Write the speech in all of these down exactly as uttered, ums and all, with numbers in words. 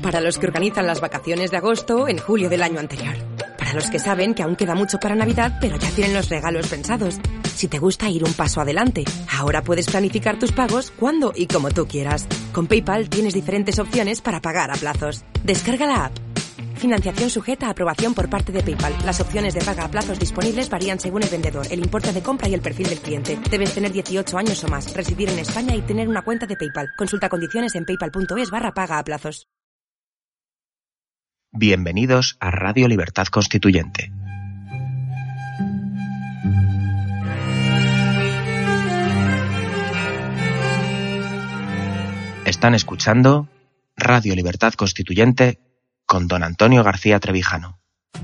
Para los que organizan las vacaciones de agosto en julio del año anterior. Para los que saben que aún queda mucho para Navidad, pero ya tienen los regalos pensados. Si te gusta ir un paso adelante, ahora puedes planificar tus pagos cuando y como tú quieras. Con PayPal tienes diferentes opciones para pagar a plazos. Descarga la app. Financiación sujeta a aprobación por parte de PayPal. Las opciones de paga a plazos disponibles varían según el vendedor, el importe de compra y el perfil del cliente. Debes tener dieciocho años o más, residir en España y tener una cuenta de PayPal. Consulta condiciones en paypal.es barra paga a plazos. Bienvenidos a Radio Libertad Constituyente. Están escuchando Radio Libertad Constituyente con don Antonio García Trevijano.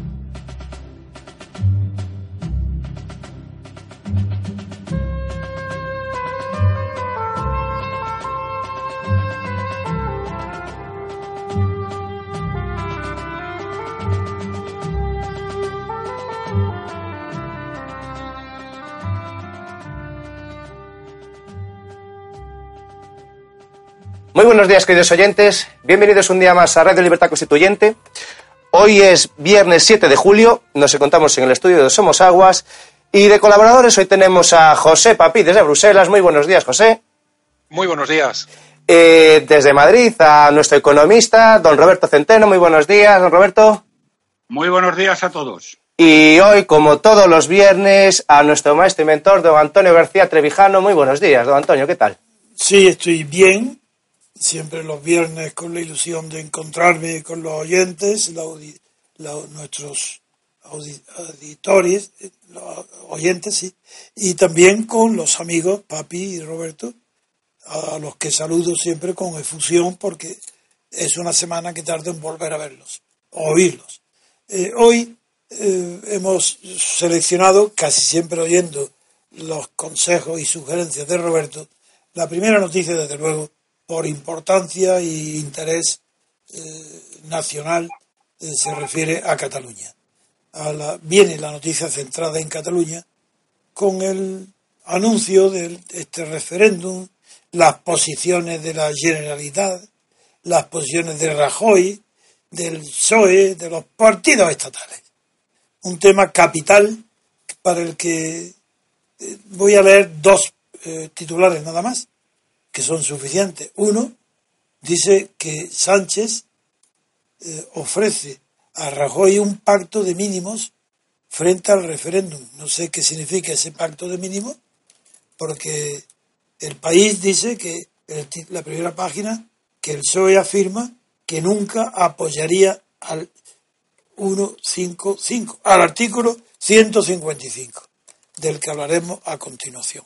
Muy buenos días, queridos oyentes. Bienvenidos un día más a Radio Libertad Constituyente. Hoy es viernes siete de julio. Nos encontramos en el estudio de Somos Aguas. Y de colaboradores hoy tenemos a José Papí desde Bruselas. Muy buenos días, José. Muy buenos días. Eh, desde Madrid a nuestro economista, don Roberto Centeno. Muy buenos días, don Roberto. Muy buenos días a todos. Y hoy, como todos los viernes, a nuestro maestro y mentor, don Antonio García Trevijano. Muy buenos días, don Antonio. ¿Qué tal? Sí, estoy bien. Siempre los viernes con la ilusión de encontrarme con los oyentes, la, la, nuestros audi, auditores, los oyentes, sí, y también con los amigos Papi y Roberto, a los que saludo siempre con efusión porque es una semana que tardo en volver a verlos, o oírlos. Eh, hoy eh, hemos seleccionado, casi siempre oyendo los consejos y sugerencias de Roberto, la primera noticia, desde luego, por importancia e interés eh, nacional, eh, se refiere a Cataluña. A la, viene la noticia centrada en Cataluña con el anuncio de este referéndum, las posiciones de la Generalitat, las posiciones de Rajoy, del P S O E, de los partidos estatales. Un tema capital para el que eh, voy a leer dos eh, titulares nada más, que son suficientes. Uno dice que Sánchez eh, ofrece a Rajoy un pacto de mínimos frente al referéndum. No sé qué significa ese pacto de mínimos, porque El País dice que, el, la primera página, que el P S O E afirma que nunca apoyaría al ciento cincuenta y cinco, al artículo ciento cincuenta y cinco, del que hablaremos a continuación.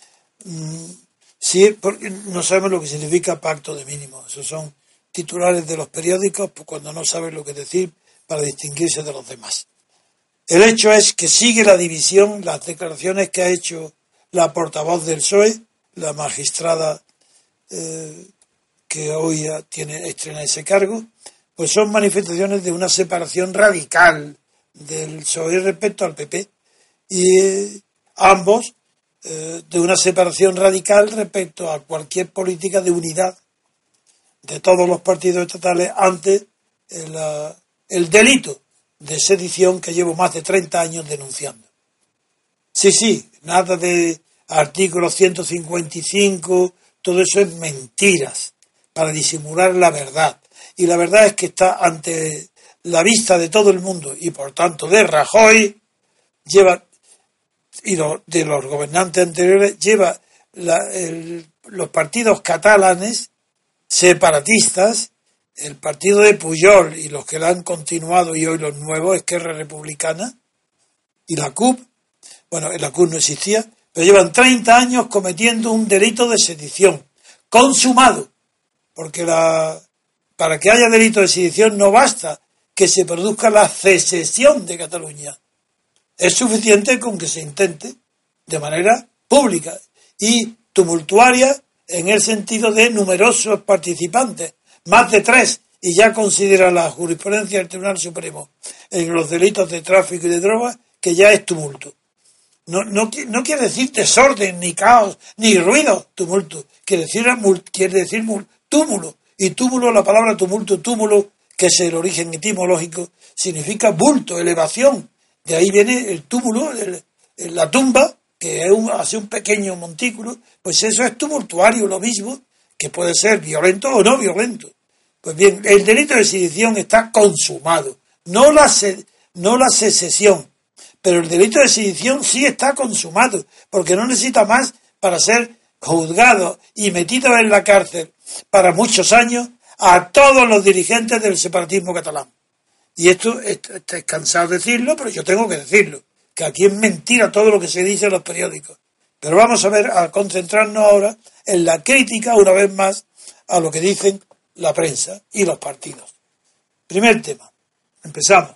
Mm, Sí, porque no sabemos lo que significa pacto de mínimos. Esos son titulares de los periódicos cuando no saben lo que decir para distinguirse de los demás. El hecho es que sigue la división, las declaraciones que ha hecho la portavoz del P S O E, la magistrada eh, que hoy tiene, estrena ese cargo, pues son manifestaciones de una separación radical del P S O E respecto al P P. Y eh, ambos de una separación radical respecto a cualquier política de unidad de todos los partidos estatales ante el, el delito de sedición que llevo más de treinta años denunciando. Sí, sí, nada de artículo ciento cincuenta y cinco, todo eso es mentiras para disimular la verdad. Y la verdad es que está ante la vista de todo el mundo y por tanto de Rajoy, lleva y lo, de los gobernantes anteriores, lleva la, el, los partidos catalanes separatistas, el partido de Pujol y los que la han continuado y hoy los nuevos, Esquerra Republicana y la C U P, bueno, la C U P no existía, pero llevan treinta años cometiendo un delito de sedición consumado, porque la, para que haya delito de sedición no basta que se produzca la secesión de Cataluña. Es suficiente con que se intente de manera pública y tumultuaria en el sentido de numerosos participantes, más de tres, y ya considera la jurisprudencia del Tribunal Supremo en los delitos de tráfico y de drogas que ya es tumulto. No, no, no quiere decir desorden, ni caos, ni ruido, tumulto. Quiere decir, quiere decir túmulo. Y túmulo, la palabra tumulto, túmulo, que es el origen etimológico, significa bulto, elevación. De ahí viene el túmulo, el, el, la tumba, que es un, hace un pequeño montículo, pues eso es tumultuario, lo mismo, que puede ser violento o no violento. Pues bien, el delito de sedición está consumado, no la, se, no la secesión, pero el delito de sedición sí está consumado, porque no necesita más para ser juzgado y metido en la cárcel para muchos años a todos los dirigentes del separatismo catalán. Y esto, esto, esto es cansado de decirlo, pero yo tengo que decirlo, que aquí es mentira todo lo que se dice en los periódicos. Pero vamos a ver, a concentrarnos ahora en la crítica, una vez más, a lo que dicen la prensa y los partidos. Primer tema, empezamos.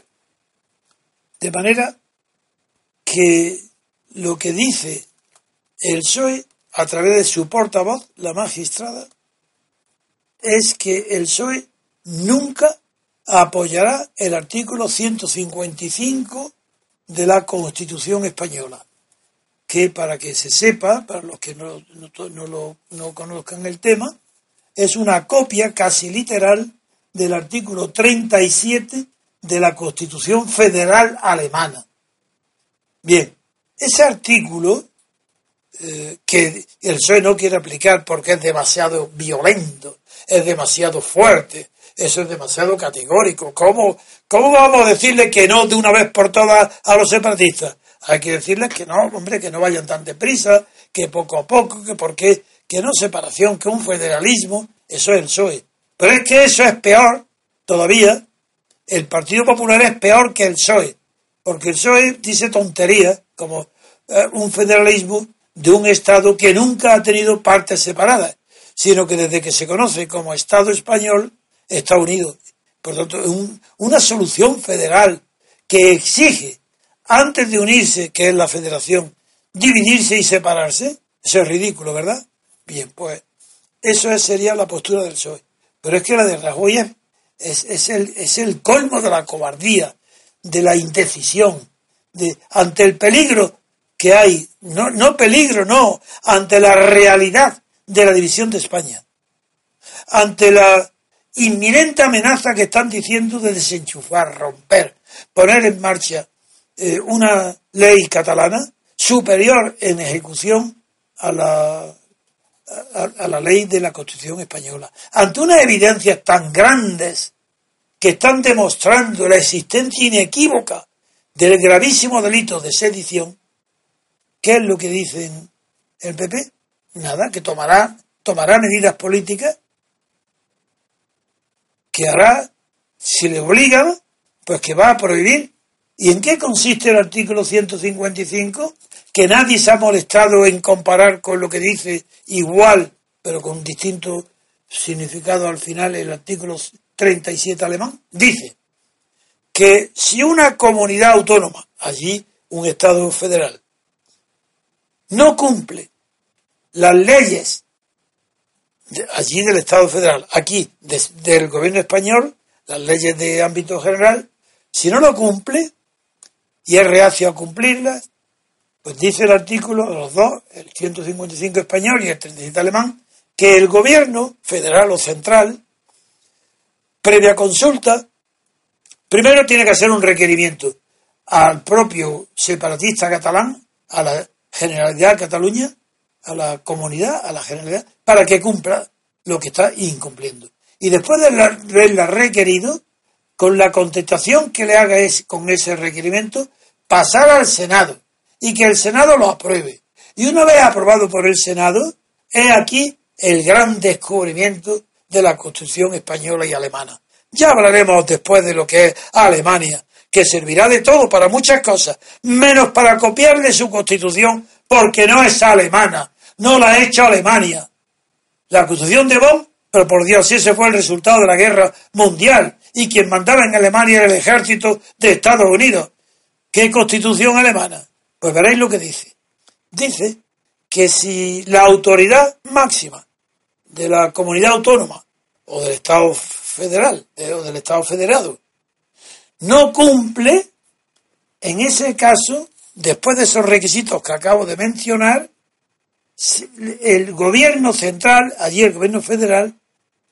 De manera que lo que dice el P S O E, a través de su portavoz, la magistrada, es que el P S O E nunca apoyará el artículo ciento cincuenta y cinco de la Constitución española, que, para que se sepa, para los que no, no, no, lo, no conozcan el tema, es una copia casi literal del artículo treinta y siete de la Constitución Federal Alemana. Bien, ese artículo eh, que el P S O E no quiere aplicar porque es demasiado violento, es demasiado fuerte, eso es demasiado categórico. ¿Cómo, cómo vamos a decirle que no de una vez por todas a los separatistas? Hay que decirles que no, hombre, que no vayan tan deprisa, que poco a poco, que por qué, que no separación, que un federalismo, eso es el P S O E. Pero es que eso es peor todavía. El Partido Popular es peor que el P S O E, porque el P S O E dice tonterías como eh, un federalismo de un Estado que nunca ha tenido partes separadas, sino que desde que se conoce como Estado español está unido. Por lo tanto, un, una solución federal que exige, antes de unirse, que es la federación, dividirse y separarse, eso es ridículo, ¿verdad? Bien, pues eso sería la postura del P S O E. Pero es que la de Rajoy es, es, es, el, es el colmo de la cobardía, de la indecisión, de, ante el peligro que hay, no, no peligro, no, ante la realidad de la división de España, ante la inminente amenaza que están diciendo de desenchufar, romper, poner en marcha eh, una ley catalana superior en ejecución a la, a, a la ley de la Constitución española. Ante unas evidencias tan grandes que están demostrando la existencia inequívoca del gravísimo delito de sedición, ¿qué es lo que dicen el P P? Nada, que tomará, tomará medidas políticas, que hará, si le obligan, pues que va a prohibir. ¿Y en qué consiste el artículo ciento cincuenta y cinco? Que nadie se ha molestado en comparar con lo que dice igual, pero con distinto significado al final, el artículo treinta y siete alemán. Dice que si una comunidad autónoma, allí un Estado federal, no cumple las leyes de, allí del Estado federal, aquí de, del gobierno español, las leyes de ámbito general, si no lo cumple y es reacio a cumplirlas, pues dice el artículo, los dos, el ciento cincuenta y cinco español y el treinta y siete alemán, que el gobierno federal o central, previa consulta, primero tiene que hacer un requerimiento al propio separatista catalán, a la Generalidad de Cataluña, a la comunidad, a la Generalidad, para que cumpla lo que está incumpliendo. Y después de haberla requerido, con la contestación que le haga es, con ese requerimiento, pasar al Senado y que el Senado lo apruebe. Y una vez aprobado por el Senado, es aquí el gran descubrimiento de la Constitución española y alemana. Ya hablaremos después de lo que es Alemania, que servirá de todo para muchas cosas, menos para copiarle su Constitución, porque no es alemana, no la ha hecho Alemania. La Constitución de Bonn, pero por Dios, ese fue el resultado de la guerra mundial, y quien mandaba en Alemania era el ejército de Estados Unidos. ¿Qué Constitución alemana? Pues veréis lo que dice. Dice que si la autoridad máxima de la comunidad autónoma o del Estado federal o del Estado federado no cumple, en ese caso, después de esos requisitos que acabo de mencionar, el gobierno central, allí el gobierno federal,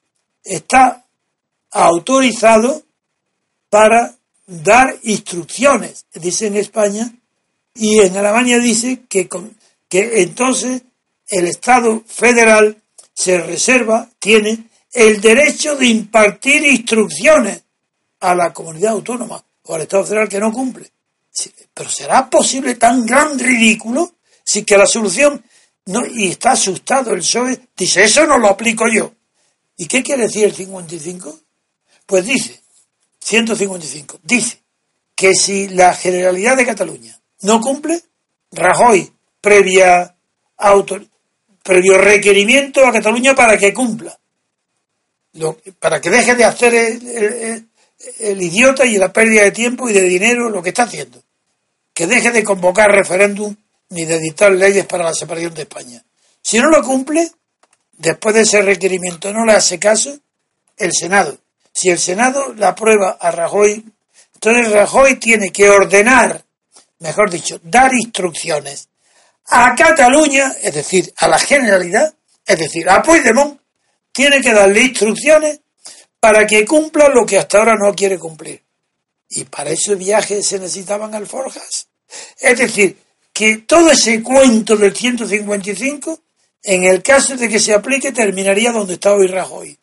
está autorizado para dar instrucciones, dice en España, y en Alemania dice que, con, que entonces el Estado federal se reserva, tiene el derecho de impartir instrucciones a la comunidad autónoma o al Estado federal que no cumple. Sí, pero ¿será posible tan gran ridículo? Si que la solución, no, y está asustado el P S O E, dice, eso no lo aplico yo. ¿Y qué quiere decir el cincuenta y cinco? Pues dice, ciento cincuenta y cinco, dice que si la Generalidad de Cataluña no cumple, Rajoy, previa auto, previo requerimiento a Cataluña para que cumpla, lo, para que deje de hacer el, el, el, el idiota y la pérdida de tiempo y de dinero lo que está haciendo, que deje de convocar referéndum ni de dictar leyes para la separación de España. Si no lo cumple, después de ese requerimiento no le hace caso el Senado. Si el Senado la aprueba a Rajoy, entonces Rajoy tiene que ordenar, mejor dicho, dar instrucciones a Cataluña, es decir, a la Generalidad, es decir, a Puigdemont, tiene que darle instrucciones para que cumpla lo que hasta ahora no quiere cumplir. Y para ese viaje se necesitaban alforjas. Es decir, que todo ese cuento del ciento cincuenta y cinco, en el caso de que se aplique, terminaría donde está hoy Rajoy,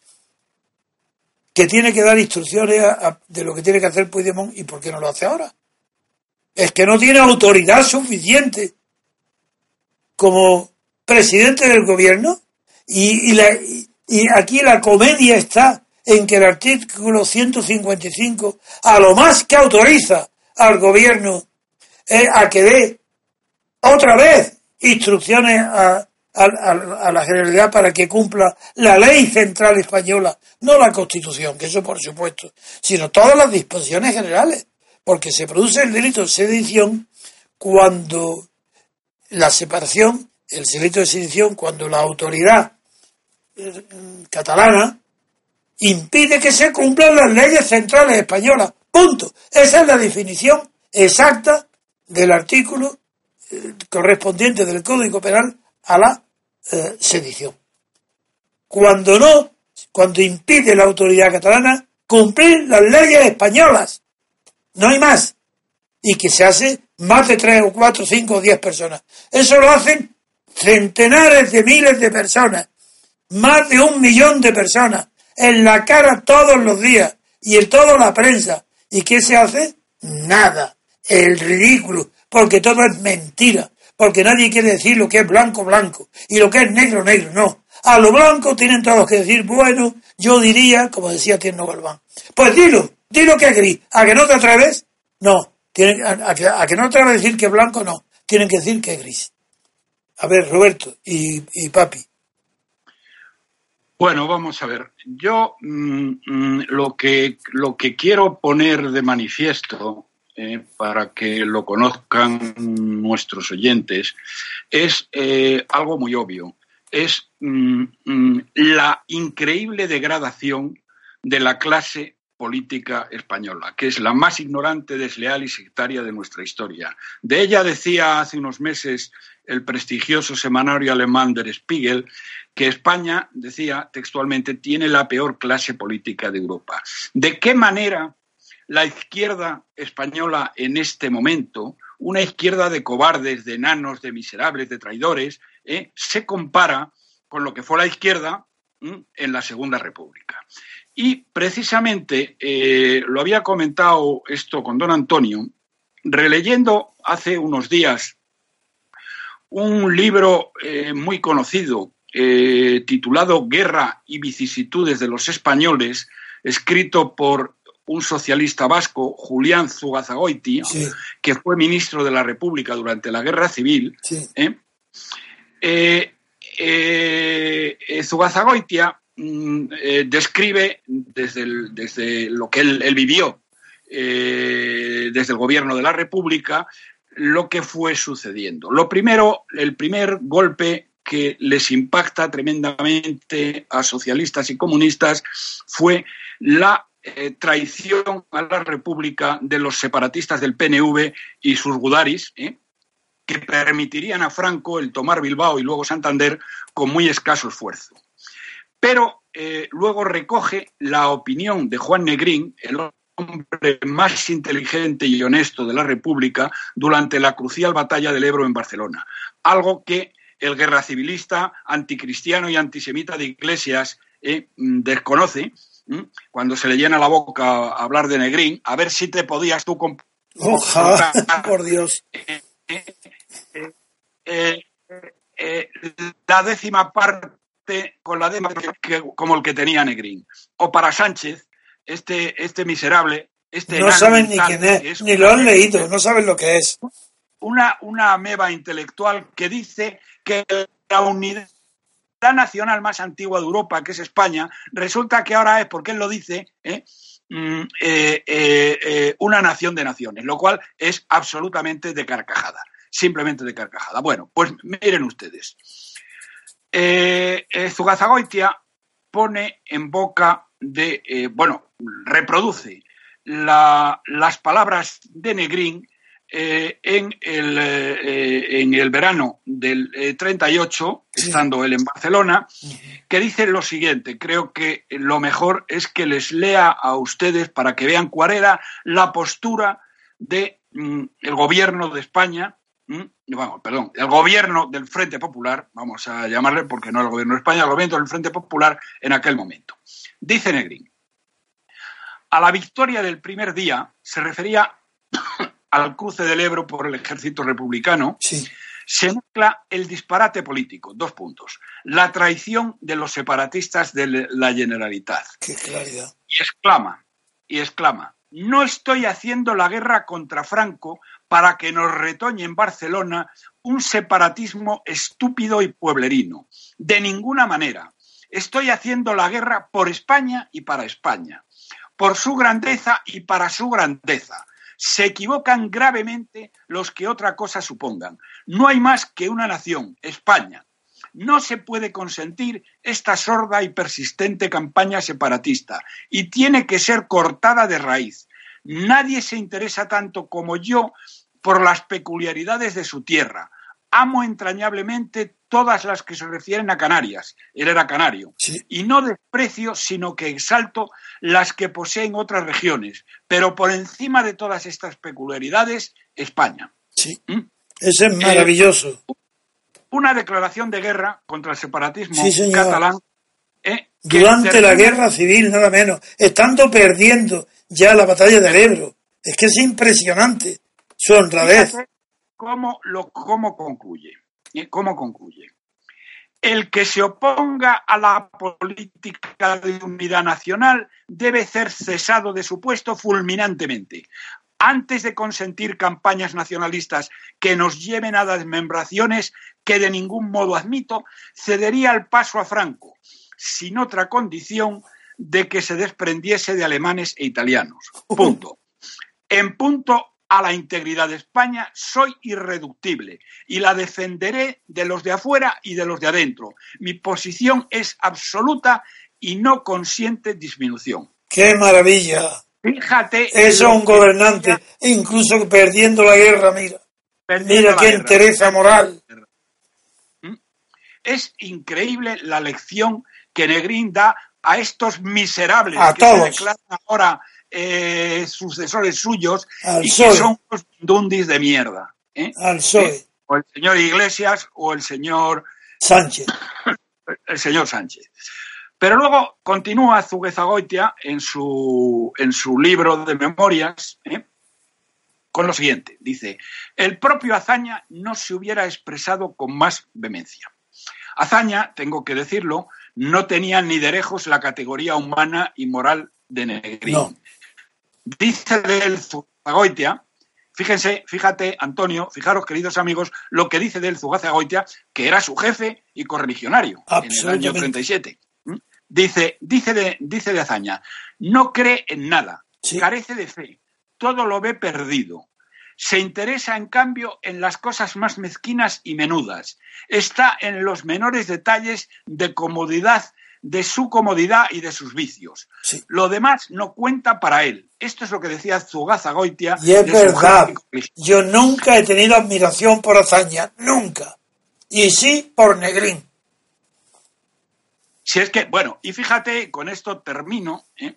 que tiene que dar instrucciones a, a, de lo que tiene que hacer Puigdemont. ¿Y por qué no lo hace ahora? Es que no tiene autoridad suficiente como presidente del gobierno. Y, y, la, y, y aquí la comedia está en que el artículo ciento cincuenta y cinco a lo más que autoriza al gobierno es a que dé otra vez instrucciones a, a, a, a la Generalidad para que cumpla la ley central española, no la Constitución, que eso por supuesto, sino todas las disposiciones generales, porque se produce el delito de sedición cuando la separación, el delito de sedición, cuando la autoridad eh, catalana impide que se cumplan las leyes centrales españolas. Punto. Esa es la definición exacta del artículo eh, correspondiente del Código Penal a la eh, sedición. Cuando no, cuando impide la autoridad catalana cumplir las leyes españolas, no hay más. Y que se hace más de tres o cuatro, cinco o diez personas. Eso lo hacen centenares de miles de personas, más de un millón de personas, en la cara todos los días, y en toda la prensa. ¿Y qué se hace? Nada. El ridículo, porque todo es mentira, porque nadie quiere decir lo que es blanco, blanco, y lo que es negro, negro, no. A lo blanco tienen todos que decir, bueno, yo diría, como decía Tierno Galván, pues dilo, dilo que es gris. ¿A que no te atreves? No. Tienen, a, a, que, a que no te atreves a decir que es blanco, no. Tienen que decir que es gris. A ver, Roberto y, y Papi. Bueno, vamos a ver. Yo mmm, lo que lo que quiero poner de manifiesto eh, para que lo conozcan nuestros oyentes es eh, algo muy obvio. Es mmm, mmm, la increíble degradación de la clase política española, que es la más ignorante, desleal y sectaria de nuestra historia. De ella decía hace unos meses el prestigioso semanario alemán Der Spiegel que España, decía textualmente, tiene la peor clase política de Europa. ¿De qué manera la izquierda española en este momento, una izquierda de cobardes, de enanos, de miserables, de traidores, eh, se compara con lo que fue la izquierda ¿m? en la Segunda República? Y precisamente eh, lo había comentado esto con don Antonio, releyendo hace unos días un libro eh, muy conocido eh, titulado Guerra y vicisitudes de los españoles, escrito por un socialista vasco, Julián Zugazagoiti, sí. que fue ministro de la República durante la Guerra Civil. Sí. ¿eh? Eh, eh, Zugazagoitia Eh, describe desde, el, desde lo que él, él vivió, eh, desde el gobierno de la República, lo que fue sucediendo. Lo primero, el primer golpe que les impacta tremendamente a socialistas y comunistas fue la eh, traición a la República de los separatistas del P N V y sus gudaris, ¿eh? que permitirían a Franco el tomar Bilbao y luego Santander con muy escaso esfuerzo. Pero eh, luego recoge la opinión de Juan Negrín, el hombre más inteligente y honesto de la República, durante la crucial batalla del Ebro en Barcelona. Algo que el guerra civilista, anticristiano y antisemita de Iglesias eh, desconoce, ¿eh? Cuando se le llena la boca a hablar de Negrín, a ver si te podías tú comp- Ojalá, por Dios. Eh, eh, eh, eh, eh, la décima parte con la dema que, que, como el que tenía Negrín. O para Sánchez, este, este miserable, este no saben ni quién es, es ni lo han leído, no saben lo que es. Una, una ameba intelectual que dice que la unidad nacional más antigua de Europa, que es España, resulta que ahora es, porque él lo dice, ¿eh? eh, eh, eh, una nación de naciones, lo cual es absolutamente de carcajada, simplemente de carcajada. Bueno, pues miren ustedes. Eh, eh, Zugazagoitia pone en boca de, eh, bueno, reproduce la, las palabras de Negrín Eh, en, el, eh, en el verano del eh, treinta y ocho, sí. Estando él en Barcelona, que dice lo siguiente. Creo que lo mejor es que les lea a ustedes para que vean cuál era la postura del de, gobierno de España, ¿m? Bueno, perdón, el gobierno del Frente Popular, vamos a llamarle porque no el gobierno de España, el gobierno del Frente Popular en aquel momento. Dice Negrín: a la victoria del primer día se refería al cruce del Ebro por el ejército republicano, sí. Se mezcla el disparate político, dos puntos, la traición de los separatistas de la Generalitat. ¡Qué claridad! Y exclama, y exclama, no estoy haciendo la guerra contra Franco para que nos retoñe en Barcelona un separatismo estúpido y pueblerino. De ninguna manera. Estoy haciendo la guerra por España y para España, por su grandeza y para su grandeza. Se equivocan gravemente los que otra cosa supongan. No hay más que una nación, España. No se puede consentir esta sorda y persistente campaña separatista y tiene que ser cortada de raíz. Nadie se interesa tanto como yo por las peculiaridades de su tierra. Amo entrañablemente todas las que se refieren a Canarias, él era canario, sí. Y no desprecio, sino que exalto las que poseen otras regiones, pero por encima de todas estas peculiaridades, España. Sí, ¿Mm? Eso es maravilloso. Eh, una declaración de guerra contra el separatismo sí, catalán. Eh, Durante termina... la guerra civil, nada menos, estando perdiendo ya la batalla del Ebro. Es que es impresionante su honradez. Fíjate cómo, lo, cómo concluye. ¿Cómo concluye? El que se oponga a la política de unidad nacional debe ser cesado de su puesto fulminantemente. Antes de consentir campañas nacionalistas que nos lleven a desmembraciones que de ningún modo admito, cedería el paso a Franco, sin otra condición de que se desprendiese de alemanes e italianos. Punto. En punto a la integridad de España soy irreductible y la defenderé de los de afuera y de los de adentro. Mi posición es absoluta y no consiente disminución. ¡Qué maravilla! Fíjate. Eso es un gobernante, que... incluso perdiendo la guerra, mira. Mira qué entereza moral. Es increíble la lección que Negrín da a estos miserables a que todos. Se declaran ahora Eh, sucesores suyos al y P S O E. Que son unos dundis de mierda. ¿eh? Al P S O E. ¿Eh? O el señor Iglesias o el señor Sánchez. El señor Sánchez. Pero luego continúa Zugazagoitia en su, en su libro de memorias ¿eh? con lo siguiente. Dice, el propio Azaña no se hubiera expresado con más vehemencia. Azaña, tengo que decirlo, no tenía ni de lejos la categoría humana y moral de Negrín. No. Dice de él Zugazagoitia, fíjense, fíjate, Antonio, fijaros, queridos amigos, lo que dice de él Zugazagoitia, que era su jefe y correligionario en el año treinta y siete. ¿Mm? Dice, dice, de, dice de Azaña, no cree en nada, sí. Carece de fe, todo lo ve perdido. Se interesa, en cambio, en las cosas más mezquinas y menudas. Está en los menores detalles de comodidad de su comodidad y de sus vicios. Sí. Lo demás no cuenta para él. Esto es lo que decía Zugazagoitia. Y es verdad. Yo nunca he tenido admiración por Azaña. Nunca. Y sí por Negrín. Si es que, bueno, y fíjate, con esto termino, ¿eh?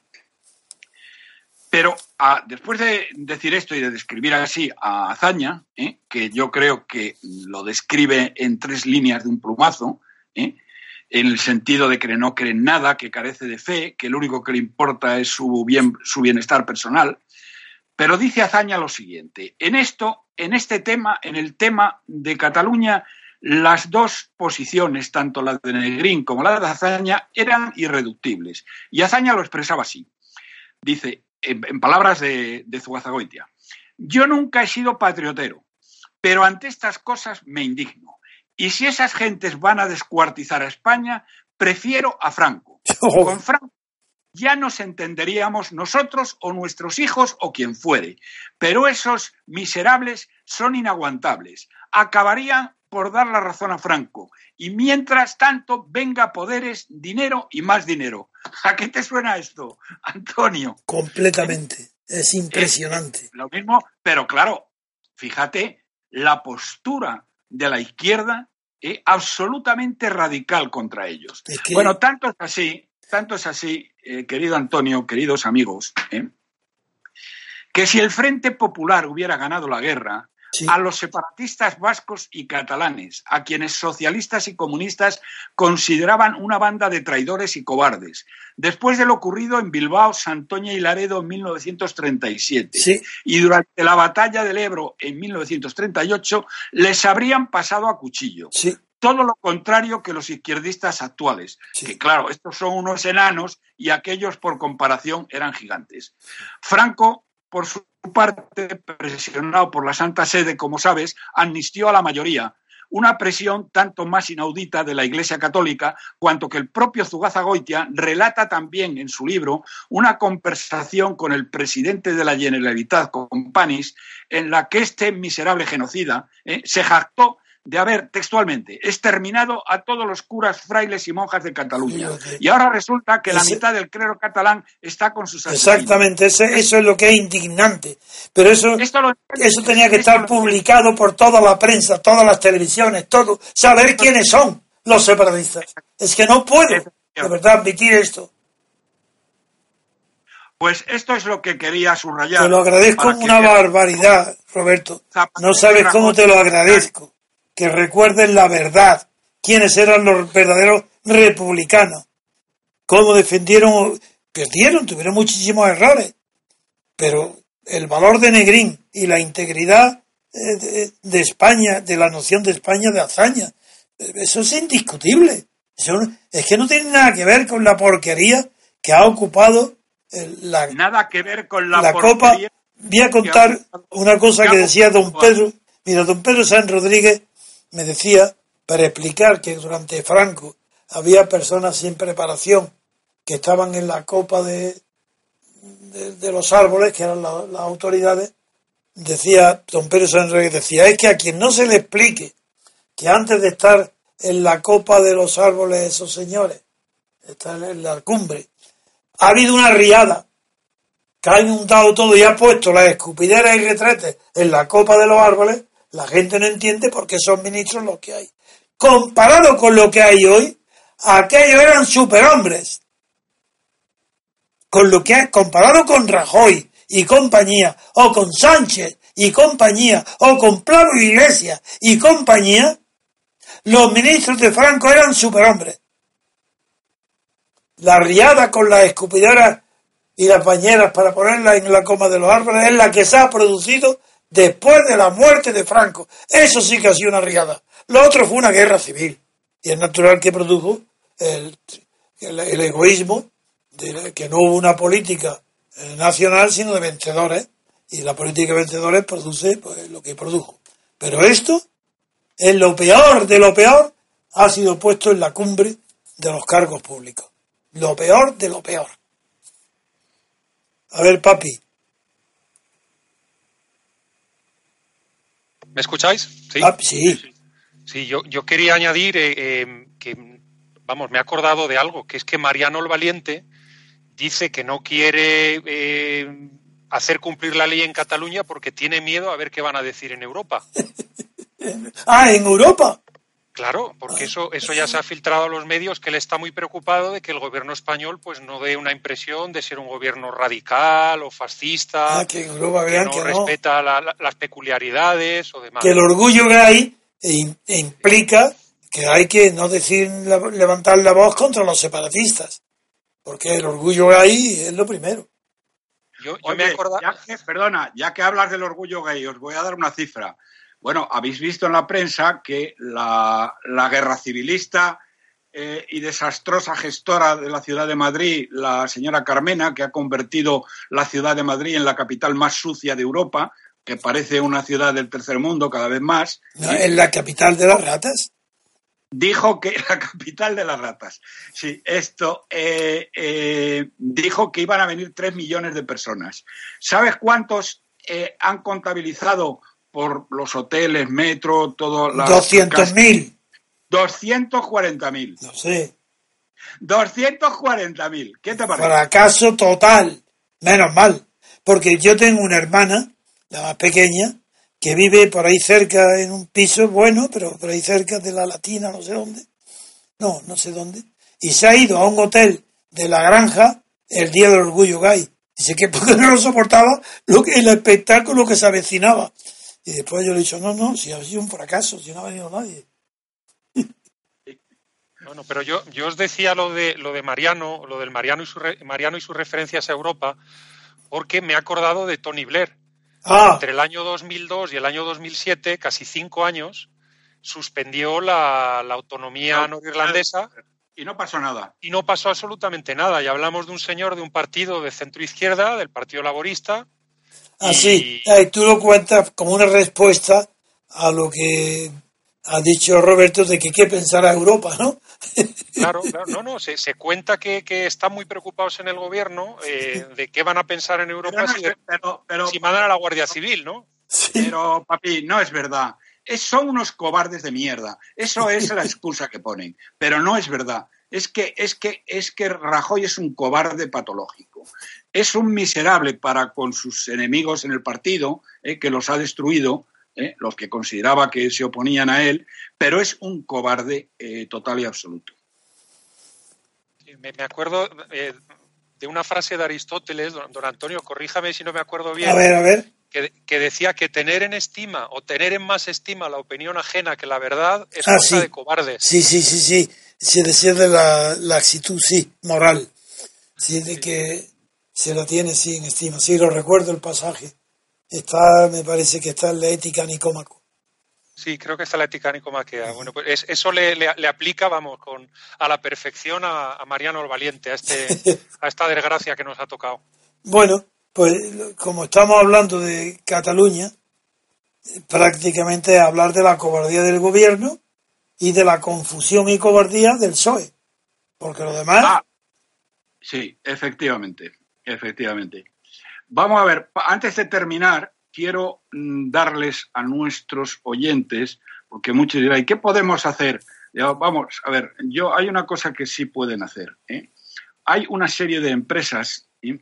Pero a, después de decir esto y de describir así a Azaña, ¿eh? que yo creo que lo describe en tres líneas de un plumazo, ¿eh? en el sentido de que no cree en nada, que carece de fe, que lo único que le importa es su, bien, su bienestar personal. Pero dice Azaña lo siguiente, en esto, en este tema, en el tema de Cataluña, las dos posiciones, tanto la de Negrín como la de Azaña, eran irreductibles. Y Azaña lo expresaba así. Dice, en, en palabras de, de Zugazagoitia, yo nunca he sido patriotero, pero ante estas cosas me indigno. Y si esas gentes van a descuartizar a España, prefiero a Franco. Oh. Con Franco ya nos entenderíamos nosotros o nuestros hijos o quien fuere. Pero esos miserables son inaguantables. Acabarían por dar la razón a Franco. Y mientras tanto, venga poderes, dinero y más dinero. ¿A qué te suena esto, Antonio? Completamente. Es impresionante. Es, es lo mismo, pero claro, fíjate, la postura de la izquierda es absolutamente radical contra ellos. Es que... Bueno, tanto es así, tanto es así, eh, querido Antonio, queridos amigos, eh, que si el Frente Popular hubiera ganado la guerra, sí, a los separatistas vascos y catalanes, a quienes socialistas y comunistas consideraban una banda de traidores y cobardes, después de lo ocurrido en Bilbao, Santoña y Laredo en mil novecientos treinta y siete, sí, y durante la batalla del Ebro en mil novecientos treinta y ocho, les habrían pasado a cuchillo. Sí. Todo lo contrario que los izquierdistas actuales, sí, que claro, estos son unos enanos y aquellos por comparación eran gigantes. Franco, por su parte, presionado por la Santa Sede, como sabes, amnistió a la mayoría, una presión tanto más inaudita de la Iglesia Católica, cuanto que el propio Zugazagoitia relata también en su libro una conversación con el presidente de la Generalitat, Companys, en la que este miserable genocida eh, se jactó de haber textualmente exterminado a todos los curas, frailes y monjas de Cataluña. Y ahora resulta que ese, la mitad del clero catalán está con sus asesinos. Exactamente, ese, eso es lo que es indignante. Pero eso, lo, eso tenía que estar lo, publicado por toda la prensa, todas las televisiones, todo. Saber quiénes son los separatistas. Es que no puedo, de verdad, admitir esto. Pues esto es lo que quería subrayar. Te lo agradezco una que... barbaridad, Roberto. No sabes cómo te lo agradezco. Que recuerden la verdad, quiénes eran los verdaderos republicanos, cómo defendieron, perdieron, tuvieron muchísimos errores, pero el valor de Negrín y la integridad de, de España, de la noción de España de Azaña, eso es indiscutible. Eso es que no tiene nada que ver con la porquería que ha ocupado el, la, nada que ver con la, la copa. Voy a contar una cosa que decía don Pedro. Mira, don Pedro San Rodríguez me decía, para explicar que durante Franco había personas sin preparación que estaban en la copa de, de, de los árboles, que eran la, las autoridades, decía, don Pedro San Rodríguez decía, es que a quien no se le explique que antes de estar en la copa de los árboles esos señores, están en la cumbre, ha habido una riada, que ha inundado todo y ha puesto las escupideras y retretes en la copa de los árboles. La gente no entiende por qué son ministros los que hay. Comparado con lo que hay hoy, aquellos eran superhombres. Con lo que hay, comparado con Rajoy y compañía, o con Sánchez y compañía, o con Pablo Iglesias y compañía, los ministros de Franco eran superhombres. La riada con las escupideras y las bañeras para ponerlas en la coma de los árboles es la que se ha producido después de la muerte de Franco. Eso sí que ha sido una riada. Lo otro fue una guerra civil. Y es natural que produjo el, el, el egoísmo, de que no hubo una política nacional, sino de vencedores. Y la política de vencedores produce pues, lo que produjo. Pero esto, en lo peor de lo peor, ha sido puesto en la cumbre de los cargos públicos. Lo peor de lo peor. A ver, papi. ¿Me escucháis? Sí. Ah, sí. Sí, yo, yo quería añadir eh, eh, que, vamos, me he acordado de algo, que es que Mariano el Valiente dice que no quiere eh, hacer cumplir la ley en Cataluña porque tiene miedo a ver qué van a decir en Europa. Ah, ¿en Europa? Claro, porque eso, eso ya se ha filtrado a los medios, que él está muy preocupado de que el gobierno español pues no dé una impresión de ser un gobierno radical o fascista, ah, que, en Europa que vean no que respeta la, la, las peculiaridades o demás. Que el orgullo gay implica que hay que no decir levantar la voz contra los separatistas, porque el orgullo gay es lo primero. Yo, yo Oye, me acordaba... ya que, perdona, ya que hablas del orgullo gay, os voy a dar una cifra. Bueno, habéis visto en la prensa que la, la guerra civilista eh, y desastrosa gestora de la ciudad de Madrid, la señora Carmena, que ha convertido la ciudad de Madrid en la capital más sucia de Europa, que parece una ciudad del tercer mundo cada vez más. ¿No es la capital de las ratas? Dijo que la capital de las ratas. Sí, esto eh, eh, dijo que iban a venir tres millones de personas. ¿Sabes cuántos eh, han contabilizado por los hoteles, metro, todo? doscientos mil. doscientos cuarenta mil. No sé. doscientos cuarenta mil. ¿Qué te parece? Fracaso total. Menos mal. Porque yo tengo una hermana, la más pequeña, que vive por ahí cerca en un piso bueno, pero por ahí cerca de la Latina, no sé dónde. No, no sé dónde. Y se ha ido a un hotel de la Granja el día del orgullo gay. Dice que porque no lo soportaba lo que, el espectáculo que se avecinaba. Y después yo le he dicho, no, no, si ha sido un fracaso, si no ha venido nadie. Bueno, pero yo, yo os decía lo de lo de Mariano, lo del Mariano y, su re, Mariano y sus referencias a Europa, porque me he acordado de Tony Blair. Ah. Entre el año dos mil dos y el año dos mil siete, casi cinco años, suspendió la, la autonomía no, norirlandesa. Y no pasó nada. Y no pasó absolutamente nada. Y hablamos de un señor de un partido de centro-izquierda, del Partido Laborista. Ah, y... sí. Ay, tú lo cuentas como una respuesta a lo que ha dicho Roberto de que qué pensará Europa, ¿no? Claro, claro. No, no. Se, se cuenta que, que están muy preocupados en el gobierno eh, de qué van a pensar en Europa pero no, si, de, pero, pero, si mandan a la Guardia Civil, ¿no? Sí. Pero, papi, no es verdad. Es, son unos cobardes de mierda. Eso es la excusa que ponen. Pero no es verdad. Es que, es que, es que Rajoy es un cobarde patológico. Es un miserable para con sus enemigos en el partido, eh, que los ha destruido, eh, los que consideraba que se oponían a él, pero es un cobarde eh, total y absoluto. Me, me acuerdo eh, de una frase de Aristóteles, don, don Antonio, corríjame si no me acuerdo bien. A ver, a ver. Que, que decía que tener en estima o tener en más estima la opinión ajena que la verdad es ah, cosa sí. de cobardes. Sí, sí, sí, sí. Se decía de la, la actitud, sí, moral. Sí, de sí. que se la tiene, sí, en estima. Sí, lo recuerdo el pasaje. Está, me parece que está en la Ética Nicómaco. Sí, creo que está en la Ética Nicomaquea. Bueno, pues es, eso le, le, le aplica, vamos, con a la perfección a, a Mariano el Valiente, a, este, a esta desgracia que nos ha tocado. Bueno, pues como estamos hablando de Cataluña, prácticamente hablar de la cobardía del gobierno y de la confusión y cobardía del P S O E. Porque lo demás... Ah, sí, efectivamente, efectivamente. Vamos a ver, antes de terminar, quiero darles a nuestros oyentes, porque muchos dirán, ¿y qué podemos hacer? Yo, vamos, a ver, yo hay una cosa que sí pueden hacer. ¿eh? Hay una serie de empresas ¿eh?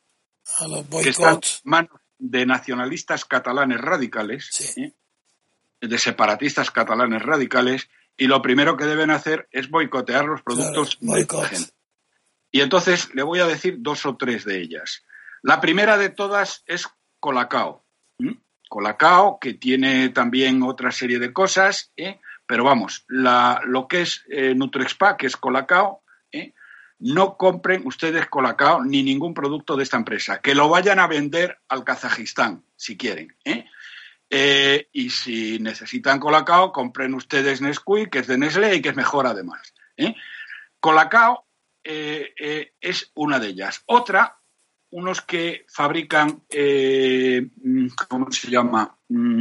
a los que están en manos de nacionalistas catalanes radicales, sí. ¿eh? de separatistas catalanes radicales, y lo primero que deben hacer es boicotear los productos claro, de esta gente. Y entonces le voy a decir dos o tres de ellas. La primera de todas es Colacao. ¿Mm? Colacao, que tiene también otra serie de cosas, ¿eh? pero vamos, la, lo que es eh, Nutrexpa, que es Colacao, ¿eh? no compren ustedes Colacao ni ningún producto de esta empresa, que lo vayan a vender al Kazajistán, si quieren. ¿eh? Eh, y si necesitan Colacao, compren ustedes Nesquik, que es de Nestlé y que es mejor además. ¿eh? Colacao eh, eh, es una de ellas. Otra, unos que fabrican, eh, ¿cómo se llama?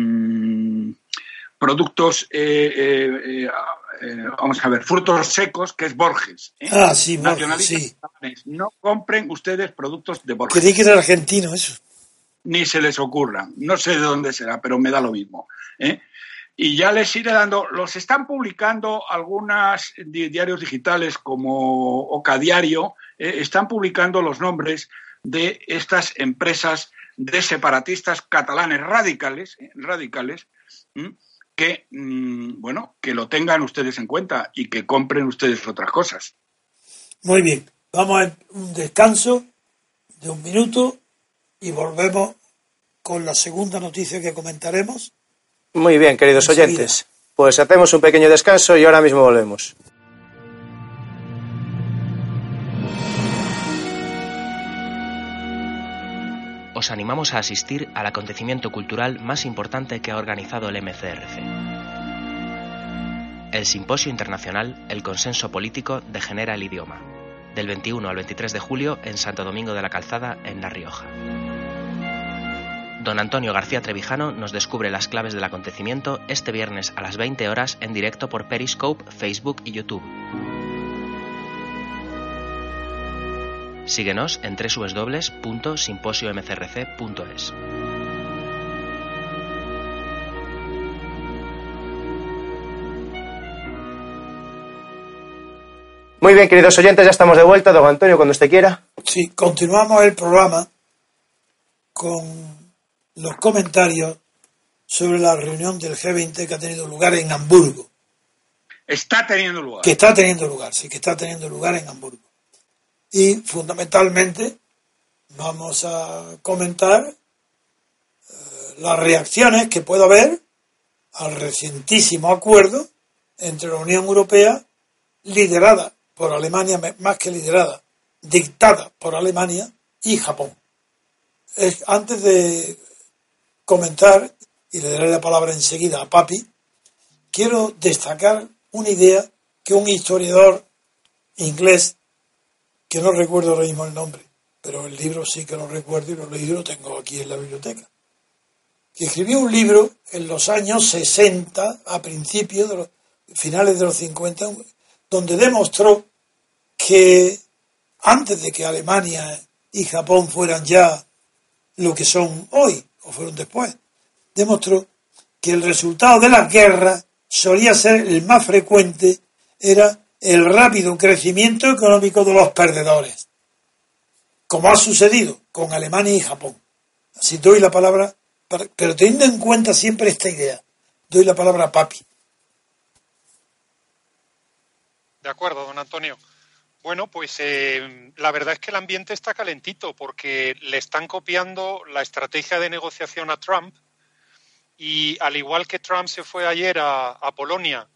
Mm, productos, eh, eh, eh, vamos a ver, frutos secos, que es Borges. ¿eh? Ah, sí, Borges, sí. No compren ustedes productos de Borges. Creí que era argentino eso. Ni se les ocurra. No sé de dónde será, pero me da lo mismo. ¿eh? Y ya les iré dando, los están publicando algunos diarios digitales como Oca Diario, eh, están publicando los nombres de estas empresas de separatistas catalanes radicales, eh, radicales ¿eh? que, mmm, bueno, que lo tengan ustedes en cuenta y que compren ustedes otras cosas. Muy bien, vamos a un descanso de un minuto y volvemos con la segunda noticia que comentaremos. Muy bien, queridos oyentes, pues hacemos un pequeño descanso y ahora mismo volvemos. Os animamos a asistir al acontecimiento cultural más importante que ha organizado el M C R C. El Simposio Internacional El Consenso Político degenera el idioma, del veintiuno al veintitrés de julio en Santo Domingo de la Calzada, en La Rioja. Don Antonio García Trevijano nos descubre las claves del acontecimiento este viernes a las veinte horas en directo por Periscope, Facebook y YouTube. Síguenos en doble u doble u doble u punto simposio m c r c punto es. Muy bien, queridos oyentes, ya estamos de vuelta. Don Antonio, cuando usted quiera. Sí, continuamos el programa con los comentarios sobre la reunión del G veinte que ha tenido lugar en Hamburgo. Está teniendo lugar. Que está teniendo lugar, sí, que está teniendo lugar en Hamburgo. Y fundamentalmente vamos a comentar eh, las reacciones que puede haber al recientísimo acuerdo entre la Unión Europea, liderada por Alemania, más que liderada, dictada por Alemania, y Japón. Es, antes de comentar, y le daré la palabra enseguida a Papi, quiero destacar una idea que un historiador inglés, que no recuerdo ahora mismo el nombre, pero el libro sí que lo recuerdo y lo leí, lo tengo aquí en la biblioteca, que escribió un libro en los años sesenta, a principios de los finales de los cincuenta, donde demostró que antes de que Alemania y Japón fueran ya lo que son hoy, o fueron después, demostró que el resultado de las guerras solía ser el más frecuente, era el rápido crecimiento económico de los perdedores, como ha sucedido con Alemania y Japón. Así doy la palabra, para, pero teniendo en cuenta siempre esta idea, doy la palabra a Papi. De acuerdo, don Antonio. Bueno, pues eh, la verdad es que el ambiente está calentito porque le están copiando la estrategia de negociación a Trump y al igual que Trump se fue ayer a, a Polonia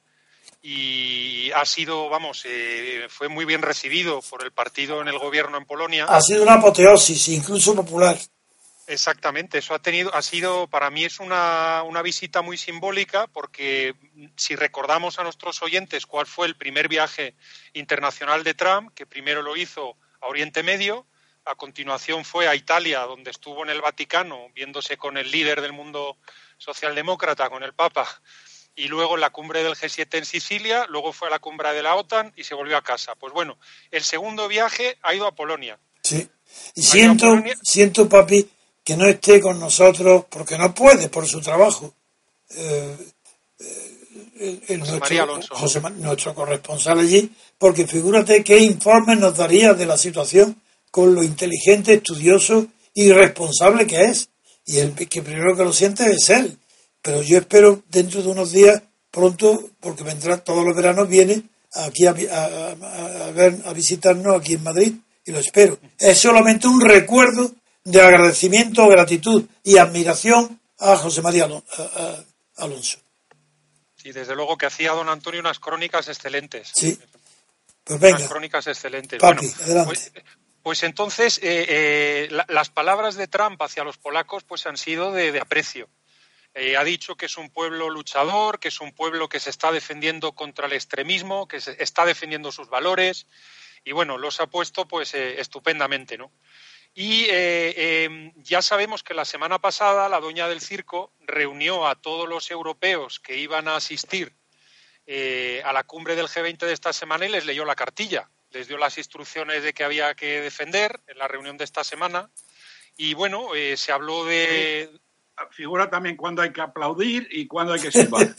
y ha sido, vamos, eh, fue muy bien recibido por el partido en el gobierno en Polonia. Ha sido una apoteosis, incluso popular. Exactamente, eso ha tenido, ha sido, para mí es una, una visita muy simbólica porque si recordamos a nuestros oyentes cuál fue el primer viaje internacional de Trump, que primero lo hizo a Oriente Medio, a continuación fue a Italia, donde estuvo en el Vaticano, viéndose con el líder del mundo socialdemócrata, con el Papa, y luego en la cumbre del G siete en Sicilia, luego fue a la cumbre de la OTAN y se volvió a casa. Pues bueno, el segundo viaje ha ido a Polonia. Sí, y siento, siento, Papi, que no esté con nosotros porque no puede por su trabajo. Eh, eh, el, el José nuestro, María Alonso. José, nuestro corresponsal allí, porque figúrate qué informes nos daría de la situación con lo inteligente, estudioso y responsable que es. Y el que primero que lo siente es él. Pero yo espero dentro de unos días, pronto, porque vendrá todos los veranos, viene aquí a, a, a, a, ver, a visitarnos aquí en Madrid, y lo espero. Es solamente un recuerdo de agradecimiento, gratitud y admiración a José María Alonso. Sí, desde luego que hacía don Antonio unas crónicas excelentes. Sí, pues venga. Unas crónicas excelentes. Papi, bueno, adelante. Pues, pues entonces, eh, eh, la, las palabras de Trump hacia los polacos pues han sido de, de aprecio. Eh, ha dicho que es un pueblo luchador, que es un pueblo que se está defendiendo contra el extremismo, que se está defendiendo sus valores, y bueno, los ha puesto pues eh, estupendamente, ¿no? Y eh, eh, ya sabemos que la semana pasada la dueña del circo reunió a todos los europeos que iban a asistir eh, a la cumbre del G veinte de esta semana y les leyó la cartilla. Les dio las instrucciones de que había que defender en la reunión de esta semana. Y bueno, eh, se habló de... Figura también cuándo hay que aplaudir y cuándo hay que silbar.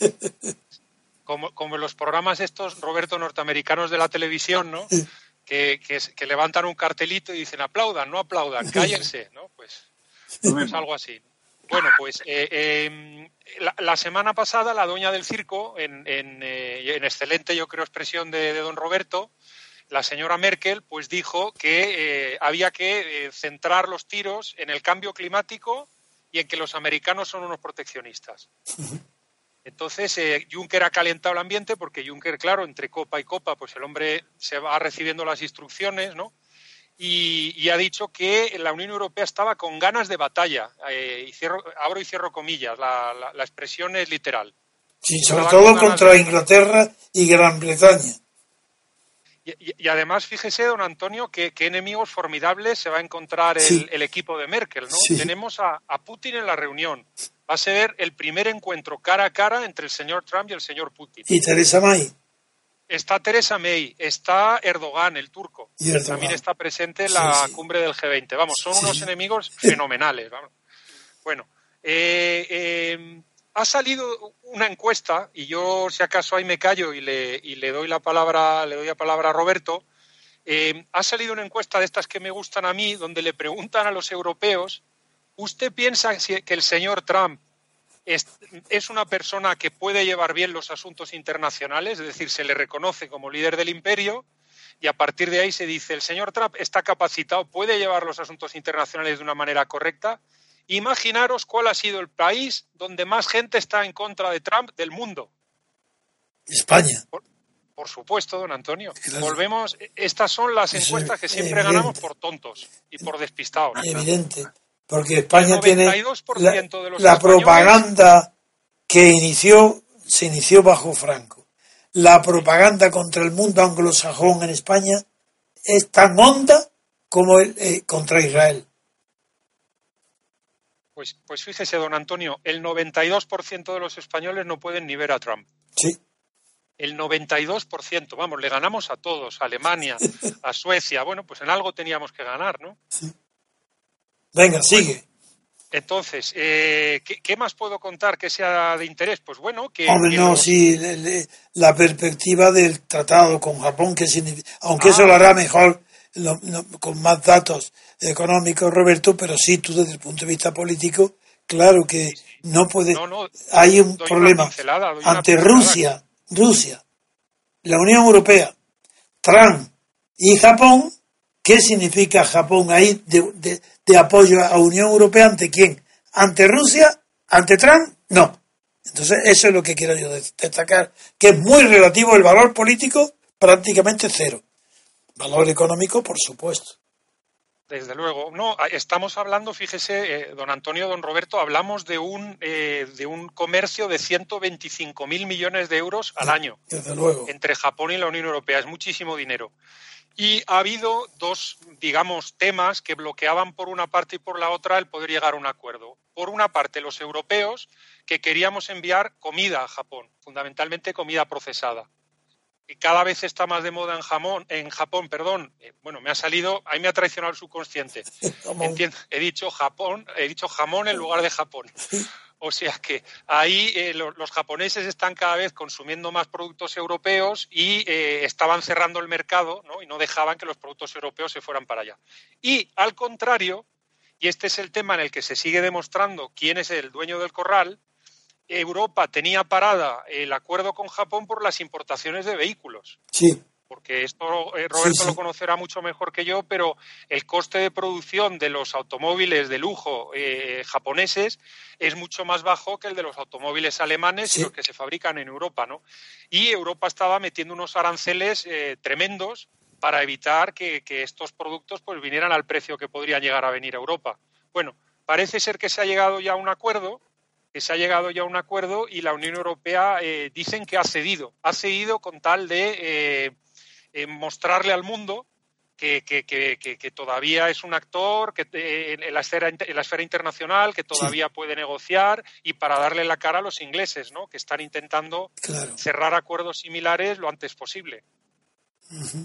Como, como en los programas estos, Roberto, norteamericanos de la televisión, ¿no? Que, que, que levantan un cartelito y dicen aplaudan, no aplaudan, cállense, ¿no? Pues, pues algo así. Bueno, pues eh, eh, la, la semana pasada la dueña del circo, en, en, eh, en excelente, yo creo, expresión de, de don Roberto, la señora Merkel, pues dijo que eh, había que eh, centrar los tiros en el cambio climático y en que los americanos son unos proteccionistas. Entonces, eh, Juncker ha calentado el ambiente porque Juncker, claro, entre copa y copa, pues el hombre se va recibiendo las instrucciones, ¿no? Y, y ha dicho que la Unión Europea estaba con ganas de batalla. Eh, y cierro, abro y cierro comillas, la, la, la expresión es literal. Sí, sobre todo contra de... Inglaterra y Gran Bretaña. Y, y, y además, fíjese, don Antonio, que, que enemigos formidables se va a encontrar el, sí. el equipo de Merkel, ¿no? Sí. Tenemos a, a Putin en la reunión. Va a ser el primer encuentro cara a cara entre el señor Trump y el señor Putin. ¿Y Theresa May? Está Theresa May, está Erdogan, el turco. Y Erdogan. También está presente en la sí, sí. cumbre del G veinte. Vamos, son sí. unos enemigos fenomenales. Vamos. Bueno, eh, eh, ha salido una encuesta, y yo, si acaso, ahí me callo y le, y le doy la palabra, le doy la palabra a Roberto. Eh, ha salido una encuesta de estas que me gustan a mí, donde le preguntan a los europeos: ¿usted piensa que el señor Trump Es, es una persona que puede llevar bien los asuntos internacionales? Es decir, se le reconoce como líder del imperio y a partir de ahí se dice, el señor Trump está capacitado, puede llevar los asuntos internacionales de una manera correcta. Imaginaros cuál ha sido el país donde más gente está en contra de Trump del mundo. España. Por, por supuesto, don Antonio. Claro. Volvemos, estas son las es encuestas que siempre evidente. ganamos por tontos y por despistados. Evidente. Porque España tiene la, de los la propaganda que inició, se inició bajo Franco. La propaganda contra el mundo anglosajón en España es tan honda como el, eh, contra Israel. Pues, pues fíjese, don Antonio, el noventa y dos por ciento de los españoles no pueden ni ver a Trump. Sí. El noventa y dos por ciento, vamos, le ganamos a todos, a Alemania, a Suecia. Bueno, pues en algo teníamos que ganar, ¿no? Sí. Venga, sigue. Bueno, entonces, eh, ¿qué, ¿qué más puedo contar que sea de interés? Pues bueno, que... Hombre, que no, los... sí, le, le, la perspectiva del tratado con Japón, que significa, aunque ah, eso lo hará mejor, lo, lo, con más datos económicos, Roberto, pero sí, tú desde el punto de vista político, claro que no puede... No, no, hay un problema ante Rusia, Rusia, la Unión Europea, Trump y Japón. ¿Qué significa Japón ahí de, de, de apoyo a Unión Europea? ¿Ante quién? ¿Ante Rusia? ¿Ante Trump? No. Entonces, eso es lo que quiero yo destacar, que es muy relativo el valor político, prácticamente cero. Valor económico, por supuesto. Desde luego. No, estamos hablando, fíjese, eh, don Antonio, don Roberto, hablamos de un eh, de un comercio de ciento veinticinco mil millones de euros al no, año. Desde luego. Entre Japón y la Unión Europea. Es muchísimo dinero. Y ha habido dos, digamos, temas que bloqueaban por una parte y por la otra el poder llegar a un acuerdo. Por una parte, los europeos, que queríamos enviar comida a Japón, fundamentalmente comida procesada. Y cada vez está más de moda en, jamón, en Japón, perdón, eh, bueno, me ha salido, ahí me ha traicionado el subconsciente. Entiendo, he dicho Japón, he dicho jamón en lugar de Japón. O sea que ahí eh, lo, los japoneses están cada vez consumiendo más productos europeos y eh, estaban cerrando el mercado, ¿no? Y no dejaban que los productos europeos se fueran para allá. Y al contrario, y este es el tema en el que se sigue demostrando quién es el dueño del corral, Europa tenía parada el acuerdo con Japón por las importaciones de vehículos. Sí. Porque esto eh, Roberto sí, sí. lo conocerá mucho mejor que yo, pero el coste de producción de los automóviles de lujo eh, japoneses es mucho más bajo que el de los automóviles alemanes sí. y los que se fabrican en Europa, ¿no? Y Europa estaba metiendo unos aranceles eh, tremendos para evitar que, que estos productos pues vinieran al precio que podrían llegar a venir a Europa. Bueno, parece ser que se ha llegado ya a un acuerdo, que se ha llegado ya a un acuerdo y la Unión Europea eh, dicen que ha cedido, ha cedido con tal de eh, eh, mostrarle al mundo que, que, que, que, que todavía es un actor que eh, en, la esfera, en la esfera internacional, que todavía sí. puede negociar y para darle la cara a los ingleses, ¿no? Que están intentando claro. cerrar acuerdos similares lo antes posible. Uh-huh.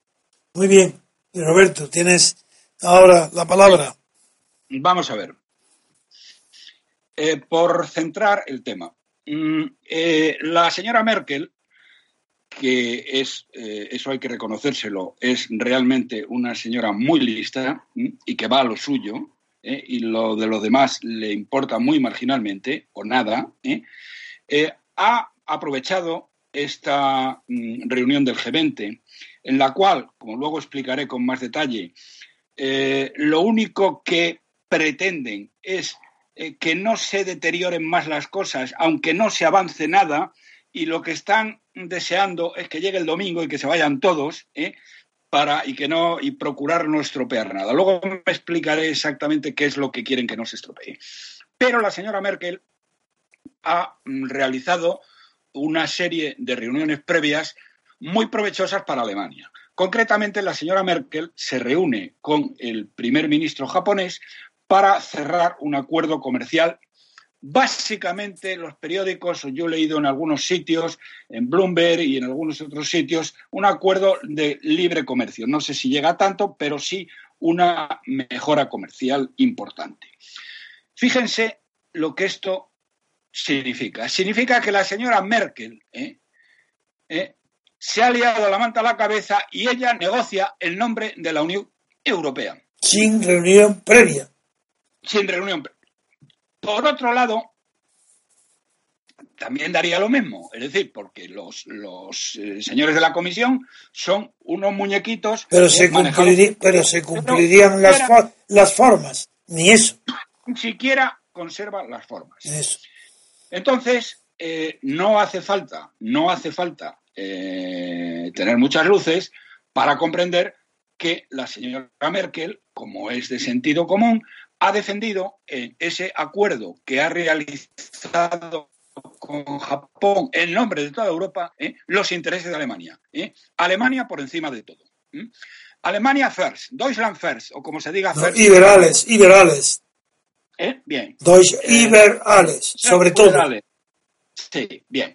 Muy bien. Roberto, tienes ahora la palabra. Vamos a ver. Eh, por centrar el tema, mm, eh, la señora Merkel, que es, eh, eso hay que reconocérselo, es realmente una señora muy lista mm, y que va a lo suyo, eh, y lo de los demás le importa muy marginalmente, o nada, eh, eh, ha aprovechado esta mm, reunión del G veinte, en la cual, como luego explicaré con más detalle, eh, lo único que pretenden es eh, que no se deterioren más las cosas, aunque no se avance nada, y lo que están deseando es que llegue el domingo y que se vayan todos, ¿eh? para y que no y procurar no estropear nada. Luego me explicaré exactamente qué es lo que quieren que no se estropee. Pero la señora Merkel ha realizado una serie de reuniones previas muy provechosas para Alemania. Concretamente, la señora Merkel se reúne con el primer ministro japonés para cerrar un acuerdo comercial. Básicamente, los periódicos, yo he leído en algunos sitios, en Bloomberg y en algunos otros sitios, un acuerdo de libre comercio. No sé si llega a tanto, pero sí una mejora comercial importante. Fíjense lo que esto significa. Significa que la señora Merkel ¿eh? ¿Eh? se ha liado la manta a la cabeza y ella negocia el nombre de la Unión Europea. Sin reunión previa. Sin reunión previa. Por otro lado, también daría lo mismo, es decir, porque los, los eh, señores de la Comisión son unos muñequitos. Pero se, cumpliría, pero se cumplirían pero, las, for, las formas, ni eso. Ni siquiera conserva las formas. Eso. Entonces, eh, no hace falta, no hace falta eh, tener muchas luces para comprender que la señora Merkel, como es de sentido común, ha defendido eh, ese acuerdo que ha realizado con Japón en nombre de toda Europa eh, los intereses de Alemania. Eh. Alemania por encima de todo. Eh. Alemania first, Deutschland first, o como se diga first. No, liberales, liberales. ¿Eh? Bien. Deutsch, eh, liberales, sobre liberales. todo. Sí, bien.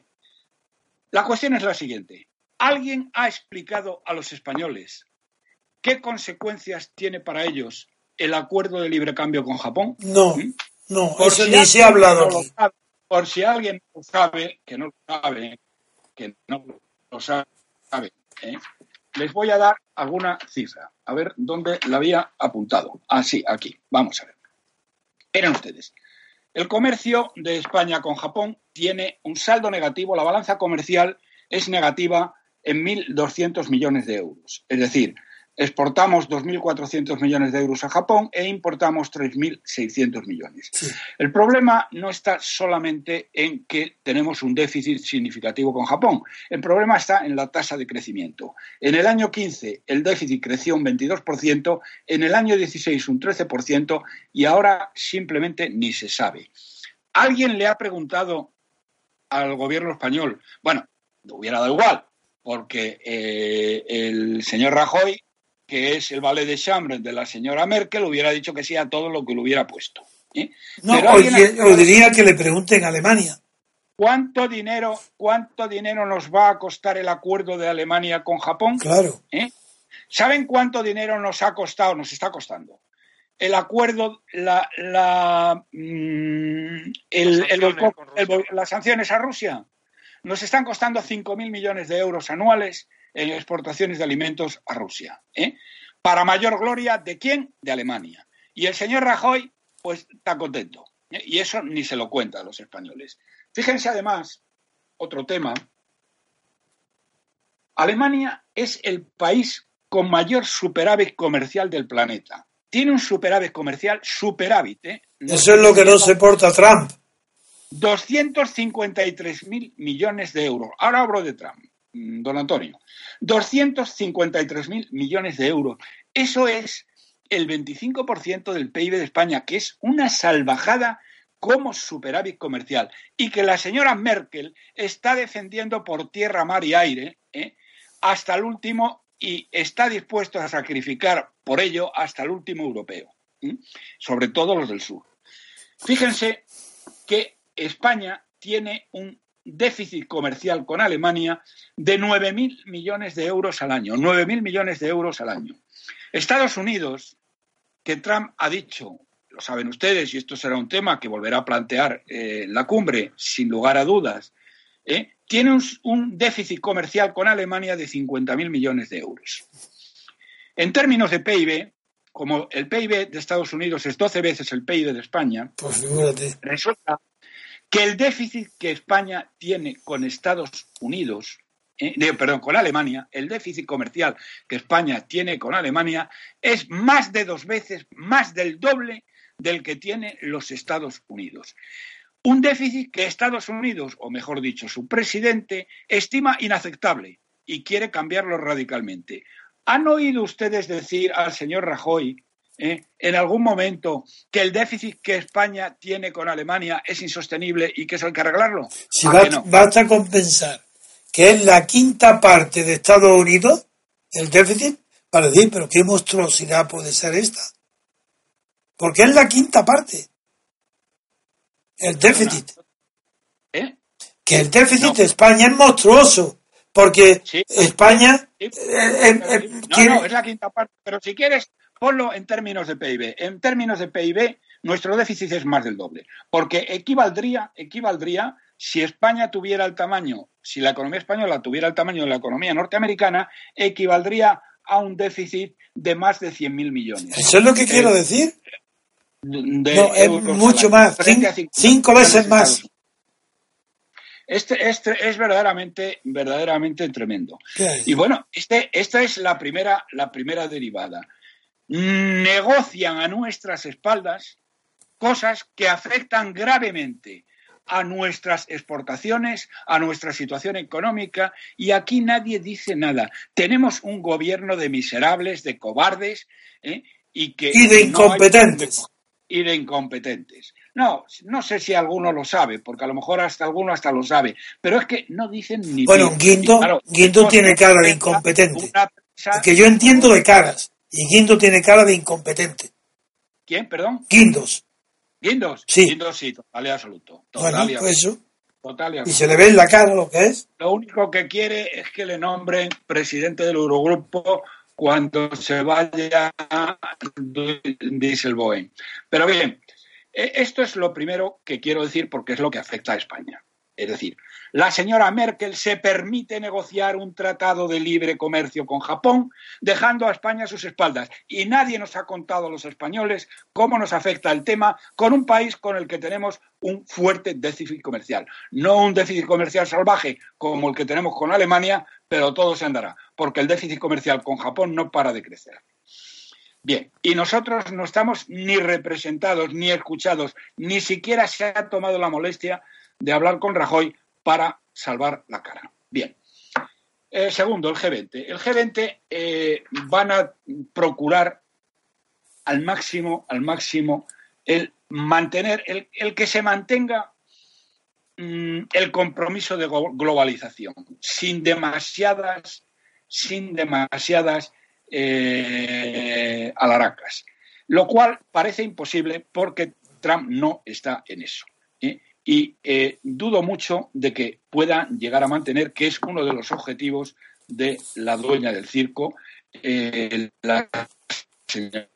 La cuestión es la siguiente. ¿Alguien ha explicado a los españoles qué consecuencias tiene para ellos el acuerdo de libre cambio con Japón? No, ¿Mm? no, por eso si ni se ha hablado no aquí. Sabe, por si alguien lo sabe, que no lo sabe, que no lo sabe, ¿eh? les voy a dar alguna cifra. A ver dónde la había apuntado. Ah, sí, aquí. Vamos a ver. Miren ustedes. El comercio de España con Japón tiene un saldo negativo. La balanza comercial es negativa en mil doscientos millones de euros. Es decir, exportamos dos mil cuatrocientos millones de euros a Japón e importamos tres mil seiscientos millones. Sí. El problema no está solamente en que tenemos un déficit significativo con Japón. El problema está en la tasa de crecimiento. En el año quince el déficit creció un veintidós por ciento, en el año dieciséis un trece por ciento y ahora simplemente ni se sabe. ¿Alguien le ha preguntado al gobierno español? Bueno, le hubiera dado igual, porque eh, el señor Rajoy, que es el valet de chambre de la señora Merkel, hubiera dicho que sí a todo lo que le hubiera puesto. ¿eh? No, oye, o diría que le pregunten a Alemania. ¿Cuánto dinero, cuánto dinero nos va a costar el acuerdo de Alemania con Japón? Claro. ¿Eh? ¿Saben cuánto dinero nos ha costado, nos está costando? El acuerdo, la, la, mmm, el, el, el, el, las sanciones a Rusia nos están costando cinco mil millones de euros anuales en exportaciones de alimentos a Rusia. ¿eh? Para mayor gloria, ¿de quién? De Alemania. Y el señor Rajoy, pues, está contento. ¿eh? Y eso ni se lo cuenta a los españoles. Fíjense, además, otro tema. Alemania es el país con mayor superávit comercial del planeta. Tiene un superávit comercial, superávit. ¿eh? No eso es lo que no soporta Trump. doscientos cincuenta y tres mil millones de euros. Ahora hablo de Trump. Don Antonio, doscientos cincuenta y tres mil millones de euros. Eso es el veinticinco por ciento del P I B de España, que es una salvajada como superávit comercial. Y que la señora Merkel está defendiendo por tierra, mar y aire ¿eh? hasta el último y está dispuesto a sacrificar por ello hasta el último europeo, ¿eh? sobre todo los del sur. Fíjense que España tiene un déficit comercial con Alemania de nueve mil millones de euros al año. nueve mil millones de euros al año. Estados Unidos, que Trump ha dicho, lo saben ustedes, y esto será un tema que volverá a plantear eh, la cumbre, sin lugar a dudas, eh, tiene un, un déficit comercial con Alemania de cincuenta mil millones de euros. En términos de P I B, como el P I B de Estados Unidos es doce veces el P I B de España, pues figúrate. Resulta que el déficit que España tiene con Estados Unidos, eh, perdón, con Alemania, el déficit comercial que España tiene con Alemania es más de dos veces, más del doble del que tiene los Estados Unidos. Un déficit que Estados Unidos, o mejor dicho, su presidente, estima inaceptable y quiere cambiarlo radicalmente. ¿Han oído ustedes decir al señor Rajoy eh, en algún momento que el déficit que España tiene con Alemania es insostenible y que eso hay que arreglarlo? Si ¿A basta, que no? basta con pensar que es la quinta parte de Estados Unidos el déficit para decir, pero qué monstruosidad puede ser esta. Porque es la quinta parte. El déficit. ¿Eh? Que el déficit No. de España es monstruoso. Porque Sí. España... Sí. Eh, eh, eh, No, quiere- no, es la quinta parte, pero si quieres, ponlo en términos de P I B. En términos de P I B, nuestro déficit es más del doble, porque equivaldría, equivaldría, si España tuviera el tamaño, si la economía española tuviera el tamaño de la economía norteamericana, equivaldría a un déficit de más de cien mil millones. Eso es lo que Eh, quiero decir. de No, es euros mucho al año, más, frente cin- a cincuenta cinco millones veces de más. Estados Unidos. Este, este es verdaderamente, verdaderamente tremendo. ¿Qué hay? Y bueno, este, esta es la primera, la primera derivada. Negocian a nuestras espaldas cosas que afectan gravemente a nuestras exportaciones, a nuestra situación económica, y aquí nadie dice nada. Tenemos un gobierno de miserables, de cobardes, ¿eh? y que Y de no hay- incompetentes. y de incompetentes. No, no sé si alguno lo sabe, porque a lo mejor hasta alguno hasta lo sabe, pero es que no dicen ni Bueno, pío. Guindo, Y claro, Guindo no tiene se cara de presenta incompetente. una prensa- Que yo entiendo de caras. Y Guindo tiene cara de incompetente. ¿Quién, perdón? Guindos. Guindos. Sí. Guindos sí, total y absoluto. Total Bueno, y pues absoluto. eso. Total y Y absoluto. se le ve en la cara lo que es. Lo único que quiere es que le nombren presidente del Eurogrupo cuando se vaya Dijsselbloem. Pero bien, eh, esto es lo primero que quiero decir porque es lo que afecta a España. Es decir, la señora Merkel se permite negociar un tratado de libre comercio con Japón, dejando a España a sus espaldas. Y nadie nos ha contado a los españoles cómo nos afecta el tema con un país con el que tenemos un fuerte déficit comercial. No un déficit comercial salvaje como el que tenemos con Alemania, pero todo se andará, porque el déficit comercial con Japón no para de crecer. Bien, y nosotros no estamos ni representados, ni escuchados, ni siquiera se ha tomado la molestia de hablar con Rajoy para salvar la cara. Bien. Eh, segundo, el G veinte. El G veinte eh, van a procurar al máximo, al máximo, el mantener, el, el que se mantenga mmm, el compromiso de globalización, sin demasiadas, sin demasiadas eh, alaracas. Lo cual parece imposible porque Trump no está en eso. ¿eh? Y eh, dudo mucho de que pueda llegar a mantener, que es uno de los objetivos de la dueña del circo, eh, la señora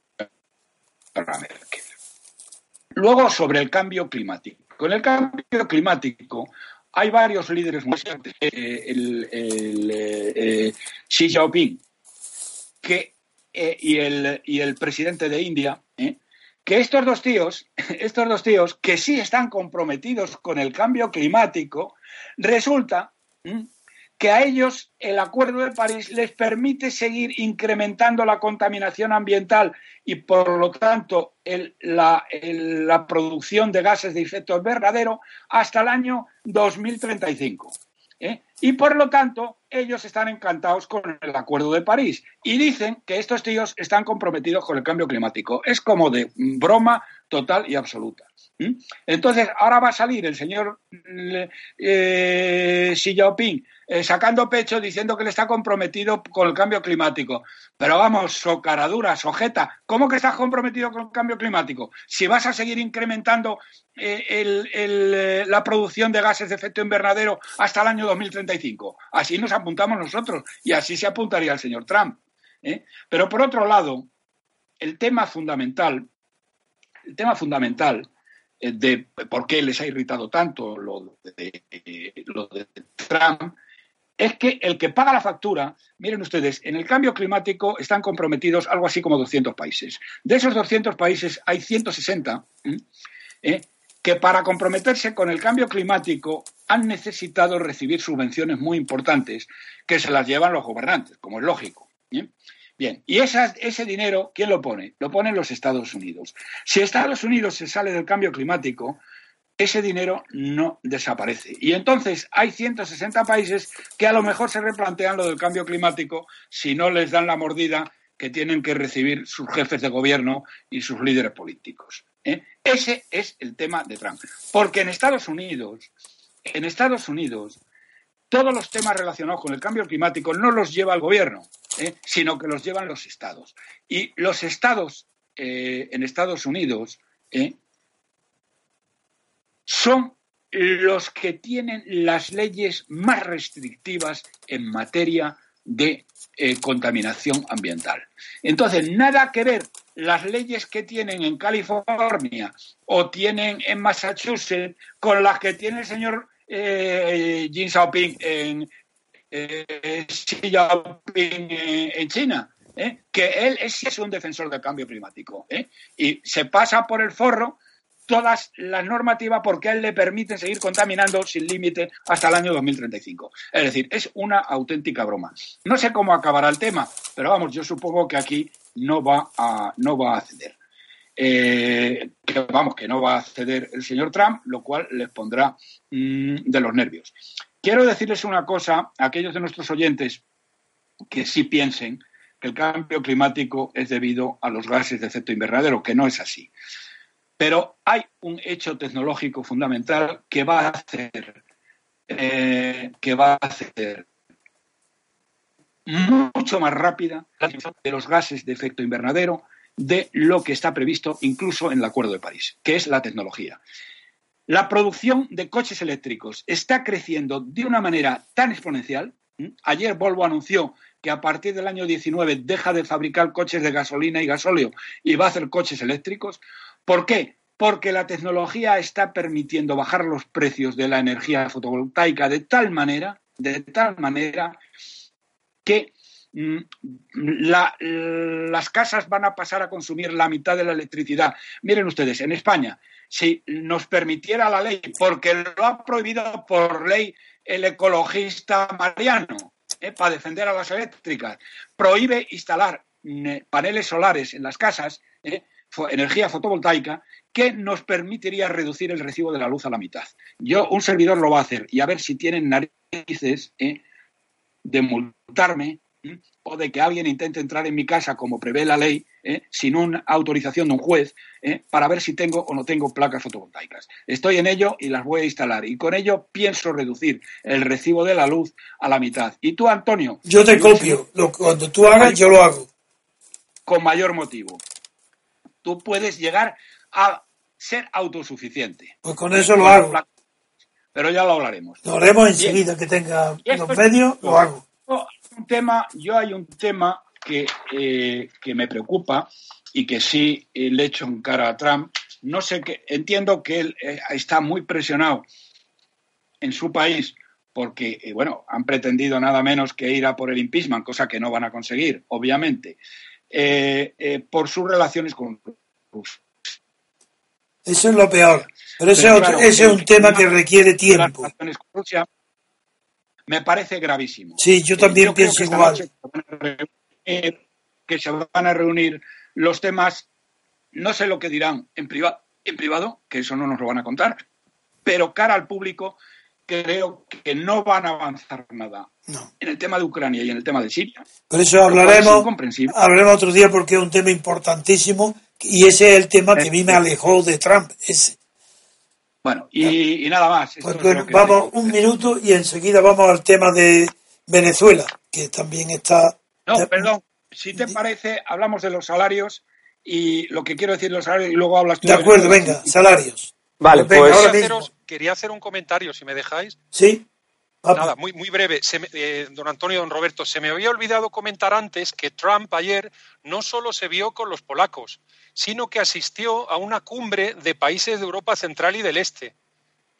Merkel. Luego, sobre el cambio climático. Con el cambio climático hay varios líderes mundiales, eh, el, el eh, Xi Jinping que, eh, y, el, y el presidente de India, eh, que estos dos tíos, estos dos tíos que sí están comprometidos con el cambio climático, resulta ¿m? que a ellos el Acuerdo de París les permite seguir incrementando la contaminación ambiental y, por lo tanto, el, la, el, la producción de gases de efecto invernadero hasta el año dos mil treinta y cinco. ¿eh? Y, por lo tanto, ellos están encantados con el Acuerdo de París y dicen que estos tíos están comprometidos con el cambio climático. Es como de broma total y absoluta. ¿Mm? Entonces, ahora va a salir el señor eh, Xi Jinping eh, sacando pecho diciendo que él está comprometido con el cambio climático. Pero vamos, socaradura, sojeta, ¿cómo que estás comprometido con el cambio climático? Si vas a seguir incrementando eh, el, el, eh, la producción de gases de efecto invernadero hasta el año dos mil treinta y cinco. Así nos apuntamos nosotros y así se apuntaría el señor Trump. ¿eh? Pero por otro lado, el tema fundamental, el tema fundamental eh, de por qué les ha irritado tanto lo de, eh, lo de Trump es que el que paga la factura, miren ustedes, en el cambio climático están comprometidos algo así como doscientos países. De esos doscientos países hay ciento sesenta ¿eh? que para comprometerse con el cambio climático han necesitado recibir subvenciones muy importantes que se las llevan los gobernantes, como es lógico. ¿eh? Bien, y esas, ese dinero, ¿quién lo pone? Lo ponen los Estados Unidos. Si Estados Unidos se sale del cambio climático, ese dinero no desaparece. Y entonces hay ciento sesenta países que a lo mejor se replantean lo del cambio climático si no les dan la mordida que tienen que recibir sus jefes de gobierno y sus líderes políticos. ¿eh? Ese es el tema de Trump. Porque en Estados Unidos, en Estados Unidos, todos los temas relacionados con el cambio climático no los lleva el gobierno, ¿eh? sino que los llevan los estados. Y los estados eh, en Estados Unidos ¿eh? son los que tienen las leyes más restrictivas en materia de eh, contaminación ambiental. Entonces, nada que ver las leyes que tienen en California o tienen en Massachusetts con las que tiene el señor eh, Xi Jinping en, eh, Xi Jinping en, en China, ¿eh? que él es, es un defensor del cambio climático ¿eh? y se pasa por el forro todas las normativas porque a él le permiten seguir contaminando sin límite hasta el año dos mil treinta y cinco. Es decir, es una auténtica broma. No sé cómo acabará el tema, pero vamos, yo supongo que aquí no va a, no va a ceder. Eh, que, vamos, que no va a ceder el señor Trump, lo cual les pondrá mmm, de los nervios. Quiero decirles una cosa a aquellos de nuestros oyentes que sí piensen que el cambio climático es debido a los gases de efecto invernadero, que no es así. Pero hay un hecho tecnológico fundamental que va a hacer, eh, que va a hacer mucho más rápida la disminución de los gases de efecto invernadero de lo que está previsto incluso en el Acuerdo de París, que es la tecnología. La producción de coches eléctricos está creciendo de una manera tan exponencial. Ayer Volvo anunció que a partir del año diecinueve deja de fabricar coches de gasolina y gasóleo y va a hacer coches eléctricos. ¿Por qué? Porque la tecnología está permitiendo bajar los precios de la energía fotovoltaica de tal manera, de tal manera que mm, la, las casas van a pasar a consumir la mitad de la electricidad. Miren ustedes, en España, si nos permitiera la ley, porque lo ha prohibido por ley el ecologista Mariano, eh, para defender a las eléctricas, prohíbe instalar eh, paneles solares en las casas, eh, energía fotovoltaica, que nos permitiría reducir el recibo de la luz a la mitad. Yo, un servidor lo va a hacer y a ver si tienen narices ¿eh? de multarme ¿eh? o de que alguien intente entrar en mi casa como prevé la ley ¿eh? sin una autorización de un juez ¿eh? para ver si tengo o no tengo placas fotovoltaicas. Estoy en ello y las voy a instalar y con ello pienso reducir el recibo de la luz a la mitad. ¿Y tú, Antonio? Yo te copio. Lo, cuando tú hagas, yo lo hago. Con mayor motivo. Tú puedes llegar a ser autosuficiente. Pues con eso lo hago. Pero ya lo hablaremos. Lo haremos enseguida que tenga los medios, lo hago. Un tema, yo hay un tema que, eh, que me preocupa y que sí eh, le echo en cara a Trump. No sé qué, entiendo que él eh, está muy presionado en su país porque, eh, bueno, han pretendido nada menos que ir a por el impeachment, cosa que no van a conseguir, obviamente. Eh, eh, por sus relaciones con Rusia. Eso es lo peor. Pero ese, Pero, otro, claro, ese es un tema que requiere tiempo. Las relaciones con Rusia me parece gravísimo. Sí, yo también eh, yo pienso igual. Que, que se van a reunir los temas, no sé lo que dirán en, priva, en privado, que eso no nos lo van a contar, pero cara al público creo que no van a avanzar nada. No. En el tema de Ucrania y en el tema de Siria. Por eso hablaremos, hablaremos otro día porque es un tema importantísimo y ese es el tema que a mí me alejó de Trump. Ese. Bueno, y, y nada más. Pues bueno, vamos un minuto y enseguida vamos al tema de Venezuela, que también está... No, perdón, si te parece, hablamos de los salarios y lo que quiero decir de los salarios y luego hablas tú. De acuerdo, de venga, salarios. Vale, venga, pues... Quería haceros, quería hacer un comentario, si me dejáis. Sí. Papi. Nada, muy, muy breve. Se me, eh, don Antonio, don Roberto, se me había olvidado comentar antes que Trump ayer no solo se vio con los polacos, sino que asistió a una cumbre de países de Europa Central y del Este,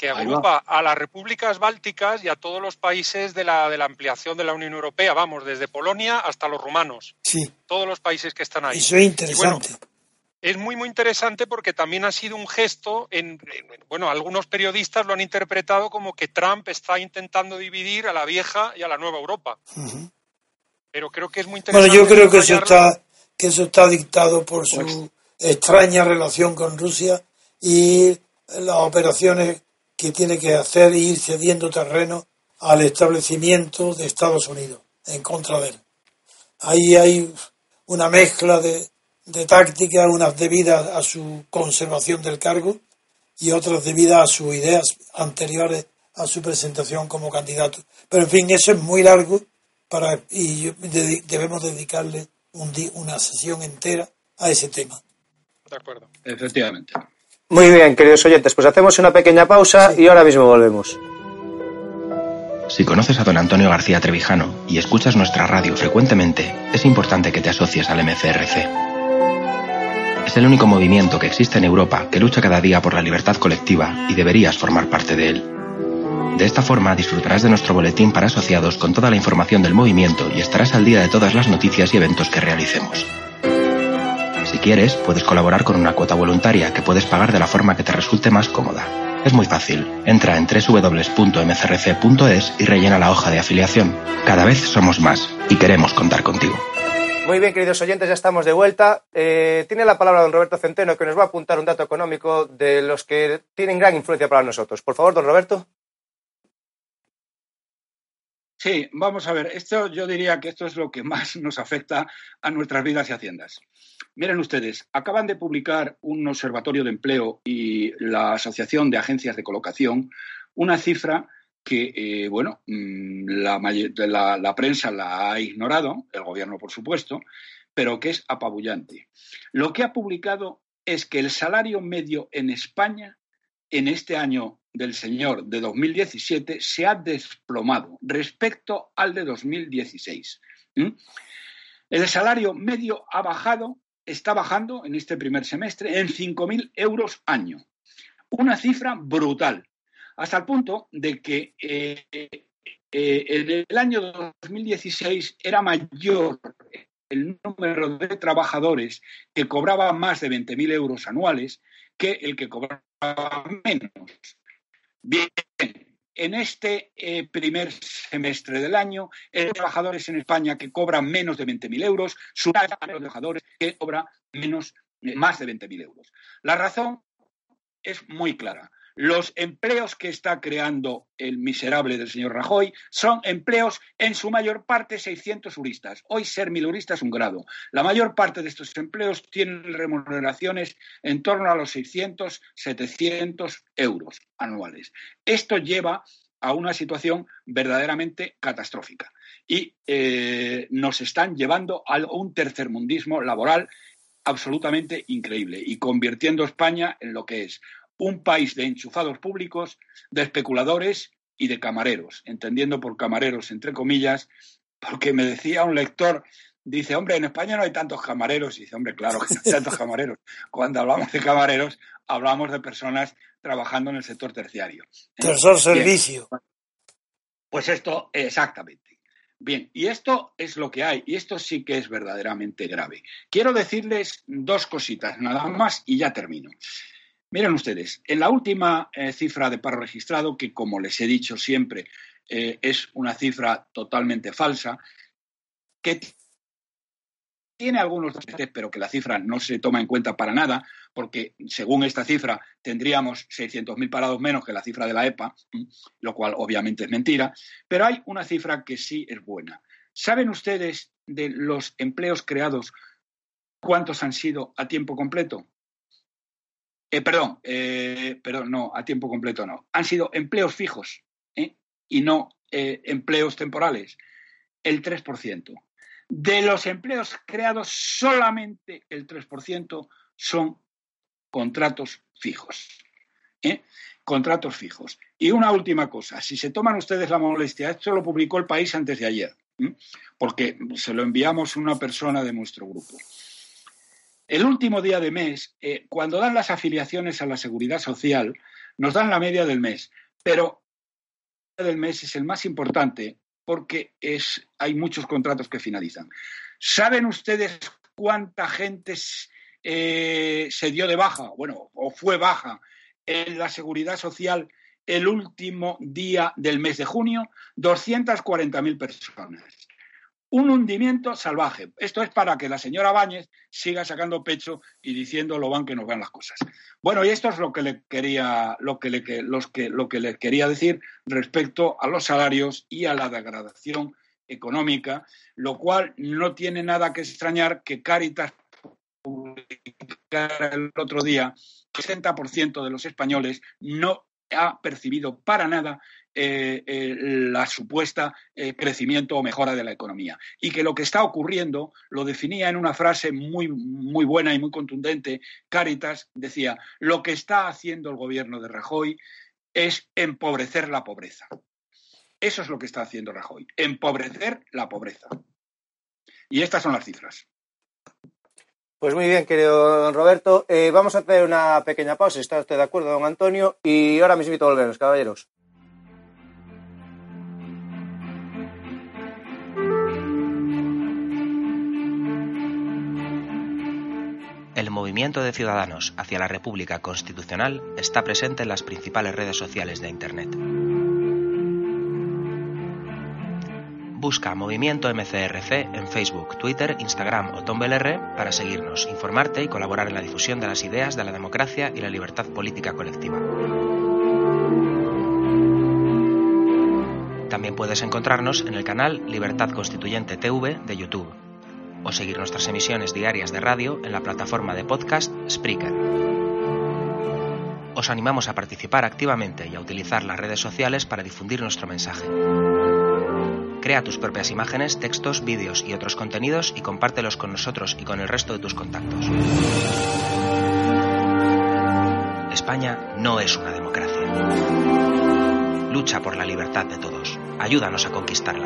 que agrupa a las repúblicas bálticas y a todos los países de la, de la ampliación de la Unión Europea, vamos, desde Polonia hasta los rumanos. Sí. Todos los países que están ahí. Eso es interesante. Y bueno, es muy, muy interesante porque también ha sido un gesto, en, en, bueno, algunos periodistas lo han interpretado como que Trump está intentando dividir a la vieja y a la nueva Europa. Uh-huh. Pero creo que es muy interesante. Bueno, yo creo que eso está, que eso está dictado por su pues, extraña relación con Rusia y las operaciones que tiene que hacer e ir cediendo terreno al establecimiento de Estados Unidos en contra de él. Ahí hay una mezcla de, de tácticas, unas debidas a su conservación del cargo y otras debidas a sus ideas anteriores a su presentación como candidato. Pero en fin, eso es muy largo para y yo, de, debemos dedicarle un di, una sesión entera a ese tema. De acuerdo. Efectivamente. Muy bien, queridos oyentes, pues hacemos una pequeña pausa sí. y ahora mismo volvemos. Si conoces a don Antonio García Trevijano y escuchas nuestra radio frecuentemente, es importante que te asocies al M C R C. Es el único movimiento que existe en Europa que lucha cada día por la libertad colectiva y deberías formar parte de él. De esta forma disfrutarás de nuestro boletín para asociados con toda la información del movimiento y estarás al día de todas las noticias y eventos que realicemos. Si quieres, puedes colaborar con una cuota voluntaria que puedes pagar de la forma que te resulte más cómoda. Es muy fácil. Entra en doble u doble u doble u punto m c r c punto e s y rellena la hoja de afiliación. Cada vez somos más y queremos contar contigo. Muy bien, queridos oyentes, ya estamos de vuelta. Eh, tiene la palabra don Roberto Centeno, que nos va a apuntar un dato económico de los que tienen gran influencia para nosotros. Por favor, don Roberto. Sí, vamos a ver, esto yo diría que esto es lo que más nos afecta a nuestras vidas y haciendas. Miren ustedes, acaban de publicar un observatorio de empleo y la Asociación de Agencias de Colocación una cifra que, eh, bueno, la, la, la prensa la ha ignorado, el gobierno por supuesto, pero que es apabullante. Lo que ha publicado es que el salario medio en España en este año del señor de dos mil diecisiete se ha desplomado respecto al de dos mil dieciséis. ¿Mm? El salario medio ha bajado, está bajando en este primer semestre en cinco mil euros año. Una cifra brutal, hasta el punto de que eh, eh, en el año dos mil dieciséis era mayor el número de trabajadores que cobraban más de veinte mil euros anuales que el que cobraba menos. Bien, en este eh, primer semestre del año, hay trabajadores en España que cobran menos de veinte mil euros, supera a los trabajadores que cobran menos, eh, más de veinte mil euros. La razón es muy clara. Los empleos que está creando el miserable del señor Rajoy son empleos en su mayor parte seiscientos euristas. Hoy ser mil eurista es un grado. La mayor parte de estos empleos tienen remuneraciones en torno a los seiscientos, setecientos euros anuales. Esto lleva a una situación verdaderamente catastrófica y eh, nos están llevando a un tercermundismo laboral absolutamente increíble y convirtiendo a España en lo que es un país de enchufados públicos, de especuladores y de camareros, entendiendo por camareros entre comillas, porque me decía un lector, dice, hombre, en España no hay tantos camareros, y dice, hombre, claro que no hay tantos camareros. Cuando hablamos de camareros, hablamos de personas trabajando en el sector terciario. Tercer servicio. Bien. Pues esto, exactamente. Bien, y esto es lo que hay, y esto sí que es verdaderamente grave. Quiero decirles dos cositas, nada más, y ya termino. Miren ustedes, en la última eh, cifra de paro registrado, que como les he dicho siempre, eh, es una cifra totalmente falsa, que tiene algunos defectos, pero que la cifra no se toma en cuenta para nada, porque según esta cifra tendríamos seiscientos mil parados menos que la cifra de la E P A, lo cual obviamente es mentira, pero hay una cifra que sí es buena. ¿Saben ustedes de los empleos creados cuántos han sido a tiempo completo? Eh, perdón, eh, perdón, no, a tiempo completo no. Han sido empleos fijos ¿eh? y no eh, empleos temporales. El tres por ciento. De los empleos creados, solamente el tres por ciento son contratos fijos. ¿eh? Contratos fijos. Y una última cosa, si se toman ustedes la molestia, esto lo publicó El País antes de ayer, ¿eh? porque se lo enviamos a una persona de nuestro grupo. El último día de mes, eh, cuando dan las afiliaciones a la Seguridad Social, nos dan la media del mes, pero la media del mes es el más importante porque es, hay muchos contratos que finalizan. ¿Saben ustedes cuánta gente eh, se dio de baja, bueno, o fue baja en la Seguridad Social el último día del mes de junio? doscientas cuarenta mil personas. Un hundimiento salvaje. Esto es para que la señora Báñez siga sacando pecho y diciendo lo van que nos van las cosas. Bueno, y esto es lo que le quería, lo que le, los que, lo que le quería decir respecto a los salarios y a la degradación económica, lo cual no tiene nada que extrañar que Cáritas publicara el otro día que el sesenta por ciento de los españoles no ha percibido para nada eh, eh, la supuesta eh, crecimiento o mejora de la economía. Y que lo que está ocurriendo lo definía en una frase muy, muy buena y muy contundente. Cáritas decía, lo que está haciendo el gobierno de Rajoy es empobrecer la pobreza. Eso es lo que está haciendo Rajoy, empobrecer la pobreza. Y estas son las cifras. Pues muy bien, querido don Roberto. Eh, vamos a hacer una pequeña pausa, ¿está usted de acuerdo, don Antonio? Y ahora mismo volvemos, caballeros. El movimiento de ciudadanos hacia la República Constitucional está presente en las principales redes sociales de Internet. Busca Movimiento M C R C en Facebook, Twitter, Instagram o Tumblr para seguirnos, informarte y colaborar en la difusión de las ideas de la democracia y la libertad política colectiva. También puedes encontrarnos en el canal Libertad Constituyente T V de YouTube o seguir nuestras emisiones diarias de radio en la plataforma de podcast Spreaker. Os animamos a participar activamente y a utilizar las redes sociales para difundir nuestro mensaje. Crea tus propias imágenes, textos, vídeos y otros contenidos y compártelos con nosotros y con el resto de tus contactos. España no es una democracia. Lucha por la libertad de todos. Ayúdanos a conquistarla.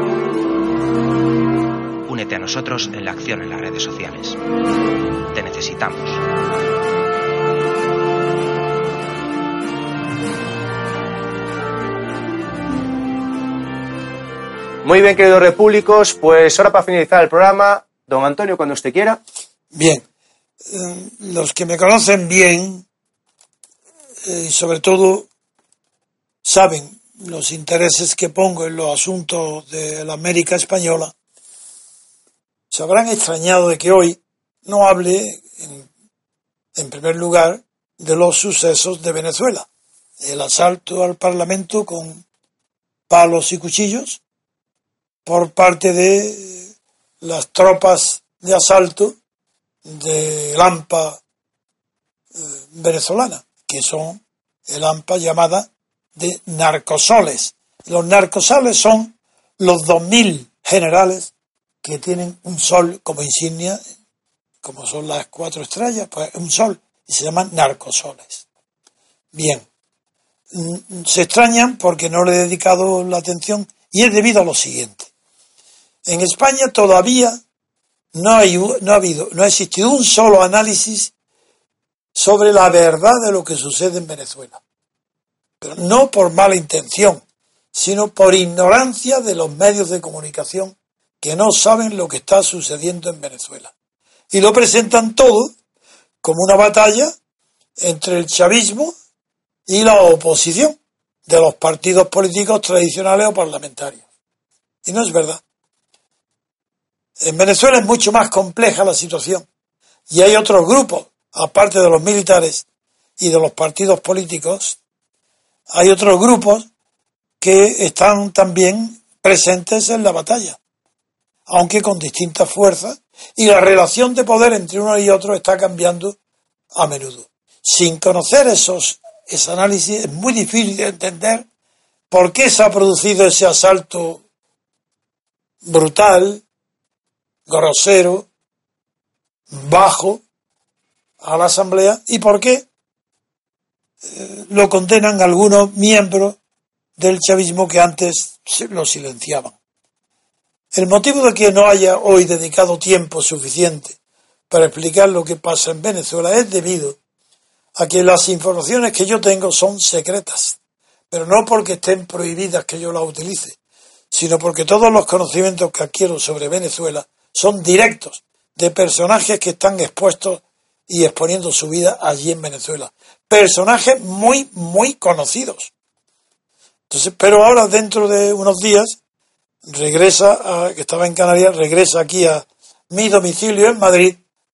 Únete a nosotros en la acción en las redes sociales. Te necesitamos. Muy bien, queridos repúblicos, pues ahora para finalizar el programa, don Antonio, cuando usted quiera. Bien, eh, los que me conocen bien, y eh, sobre todo saben los intereses que pongo en los asuntos de la América española, se habrán extrañado de que hoy no hable, en, en primer lugar, de los sucesos de Venezuela. El asalto al Parlamento con palos y cuchillos por parte de las tropas de asalto del AMPA eh, venezolana, que son el AMPA llamada de narcosoles. Los narcosoles son los dos mil generales que tienen un sol como insignia, como son las cuatro estrellas, pues un sol, y se llaman narcosoles. Bien, se extrañan porque no le he dedicado la atención y es debido a lo siguiente. En España todavía no, hay, no ha habido, no ha existido un solo análisis sobre la verdad de lo que sucede en Venezuela. Pero no por mala intención, sino por ignorancia de los medios de comunicación que no saben lo que está sucediendo en Venezuela. Y lo presentan todo como una batalla entre el chavismo y la oposición de los partidos políticos tradicionales o parlamentarios. Y no es verdad. En Venezuela es mucho más compleja la situación y hay otros grupos, aparte de los militares y de los partidos políticos, hay otros grupos que están también presentes en la batalla, aunque con distintas fuerzas, y la relación de poder entre uno y otro está cambiando a menudo. Sin conocer esos, ese análisis es muy difícil de entender por qué se ha producido ese asalto brutal, grosero, bajo a la Asamblea y por qué eh, lo condenan algunos miembros del chavismo que antes lo silenciaban. El motivo de que no haya hoy dedicado tiempo suficiente para explicar lo que pasa en Venezuela es debido a que las informaciones que yo tengo son secretas, pero no porque estén prohibidas que yo las utilice, sino porque todos los conocimientos que adquiero sobre Venezuela son directos de personajes que están expuestos y exponiendo su vida allí en Venezuela. Personajes muy, muy conocidos. Entonces, pero ahora dentro de unos días regresa, a, que estaba en Canarias, regresa aquí a mi domicilio en Madrid,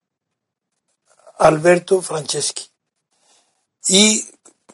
Alberto Franceschi. Y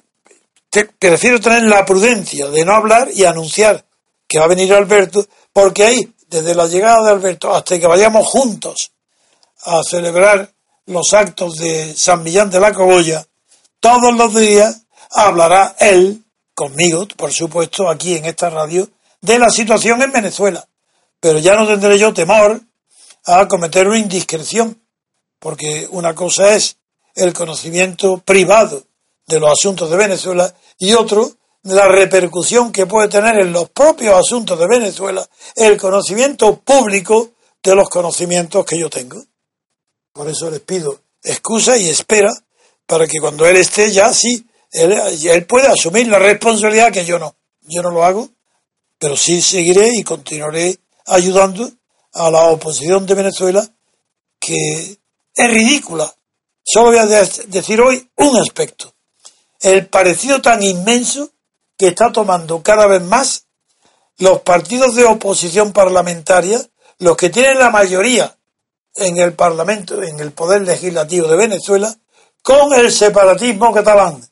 te, prefiero tener la prudencia de no hablar y anunciar que va a venir Alberto, porque ahí, desde la llegada de Alberto hasta que vayamos juntos a celebrar los actos de San Millán de la Cogolla, todos los días hablará él, conmigo, por supuesto, aquí en esta radio, de la situación en Venezuela. Pero ya no tendré yo temor a cometer una indiscreción, porque una cosa es el conocimiento privado de los asuntos de Venezuela y otro, la repercusión que puede tener en los propios asuntos de Venezuela el conocimiento público de los conocimientos que yo tengo. Por eso les pido excusa y espera para que cuando él esté ya sí, él, él puede asumir la responsabilidad que yo no. Yo no lo hago, pero sí seguiré y continuaré ayudando a la oposición de Venezuela, que es ridícula. Solo voy a de- decir hoy un aspecto. El parecido tan inmenso que está tomando cada vez más los partidos de oposición parlamentaria, los que tienen la mayoría en el Parlamento, en el Poder Legislativo de Venezuela, con el separatismo catalán.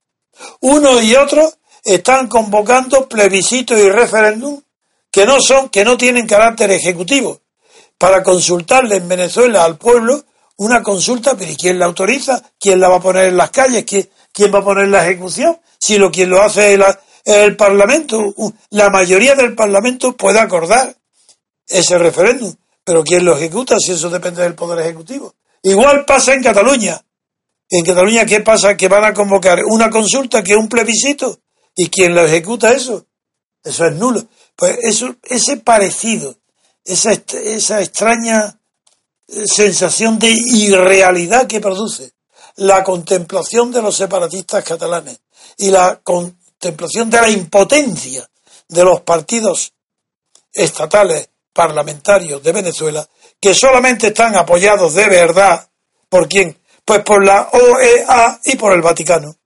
Uno y otro están convocando plebiscitos y referéndum que no son, que no tienen carácter ejecutivo, para consultarle en Venezuela al pueblo una consulta, pero ¿y quién la autoriza? ¿Quién la va a poner en las calles? ¿Quién, quién va a poner la ejecución? Si lo quien lo hace es el, el Parlamento, la mayoría del Parlamento puede acordar ese referéndum, pero ¿quién lo ejecuta si eso depende del Poder Ejecutivo? Igual pasa en Cataluña. En Cataluña, ¿qué pasa? Que van a convocar una consulta que es un plebiscito. ¿Y quién lo ejecuta eso? Eso es nulo. Pues eso, ese parecido, esa, esa extraña sensación de irrealidad que produce la contemplación de los separatistas catalanes y la contemplación de la impotencia de los partidos estatales parlamentarios de Venezuela, que solamente están apoyados de verdad, ¿por quién? Pues por la O E A y por el Vaticano.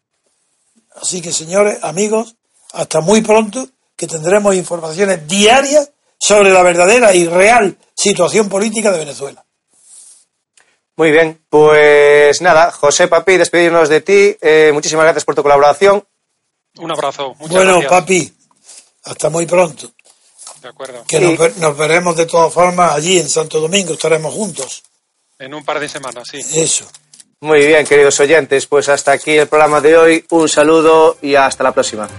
Así que, señores, amigos, hasta muy pronto, que tendremos informaciones diarias sobre la verdadera y real situación política de Venezuela. Muy bien, pues nada, José Papi, despedirnos de ti. Eh, muchísimas gracias por tu colaboración. Un abrazo. Muchas bueno, gracias. Papi, hasta muy pronto. De acuerdo. Que Sí. nos, ver- nos veremos de todas formas allí en Santo Domingo, estaremos juntos. En un par de semanas, sí. Eso. Muy bien, queridos oyentes, pues hasta aquí el programa de hoy. Un saludo y hasta la próxima.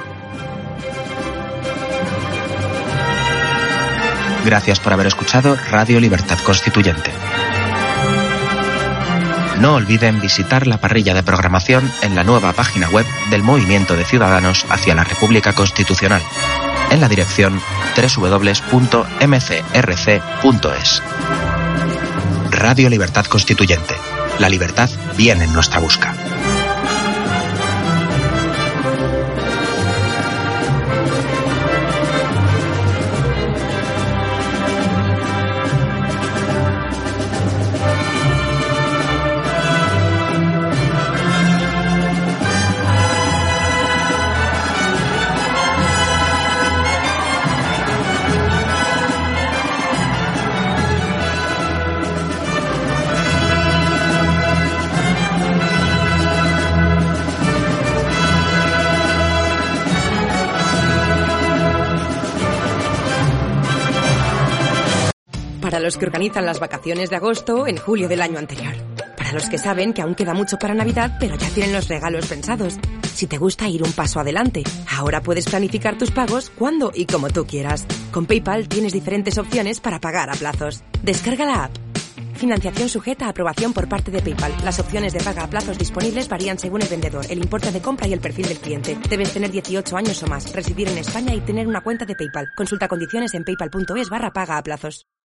Gracias por haber escuchado Radio Libertad Constituyente. No olviden visitar la parrilla de programación en la nueva página web del Movimiento de Ciudadanos hacia la República Constitucional, en la dirección doble u doble u doble u punto m c r c punto e s. Radio Libertad Constituyente. La libertad viene en nuestra busca. Para los que organizan las vacaciones de agosto en julio del año anterior. Para los que saben que aún queda mucho para Navidad, pero ya tienen los regalos pensados. Si te gusta ir un paso adelante, ahora puedes planificar tus pagos cuando y como tú quieras. Con PayPal tienes diferentes opciones para pagar a plazos. Descarga la app. Financiación sujeta a aprobación por parte de PayPal. Las opciones de paga a plazos disponibles varían según el vendedor, el importe de compra y el perfil del cliente. Debes tener dieciocho años o más, residir en España y tener una cuenta de PayPal. Consulta condiciones en paypal punto es barra paga a plazos.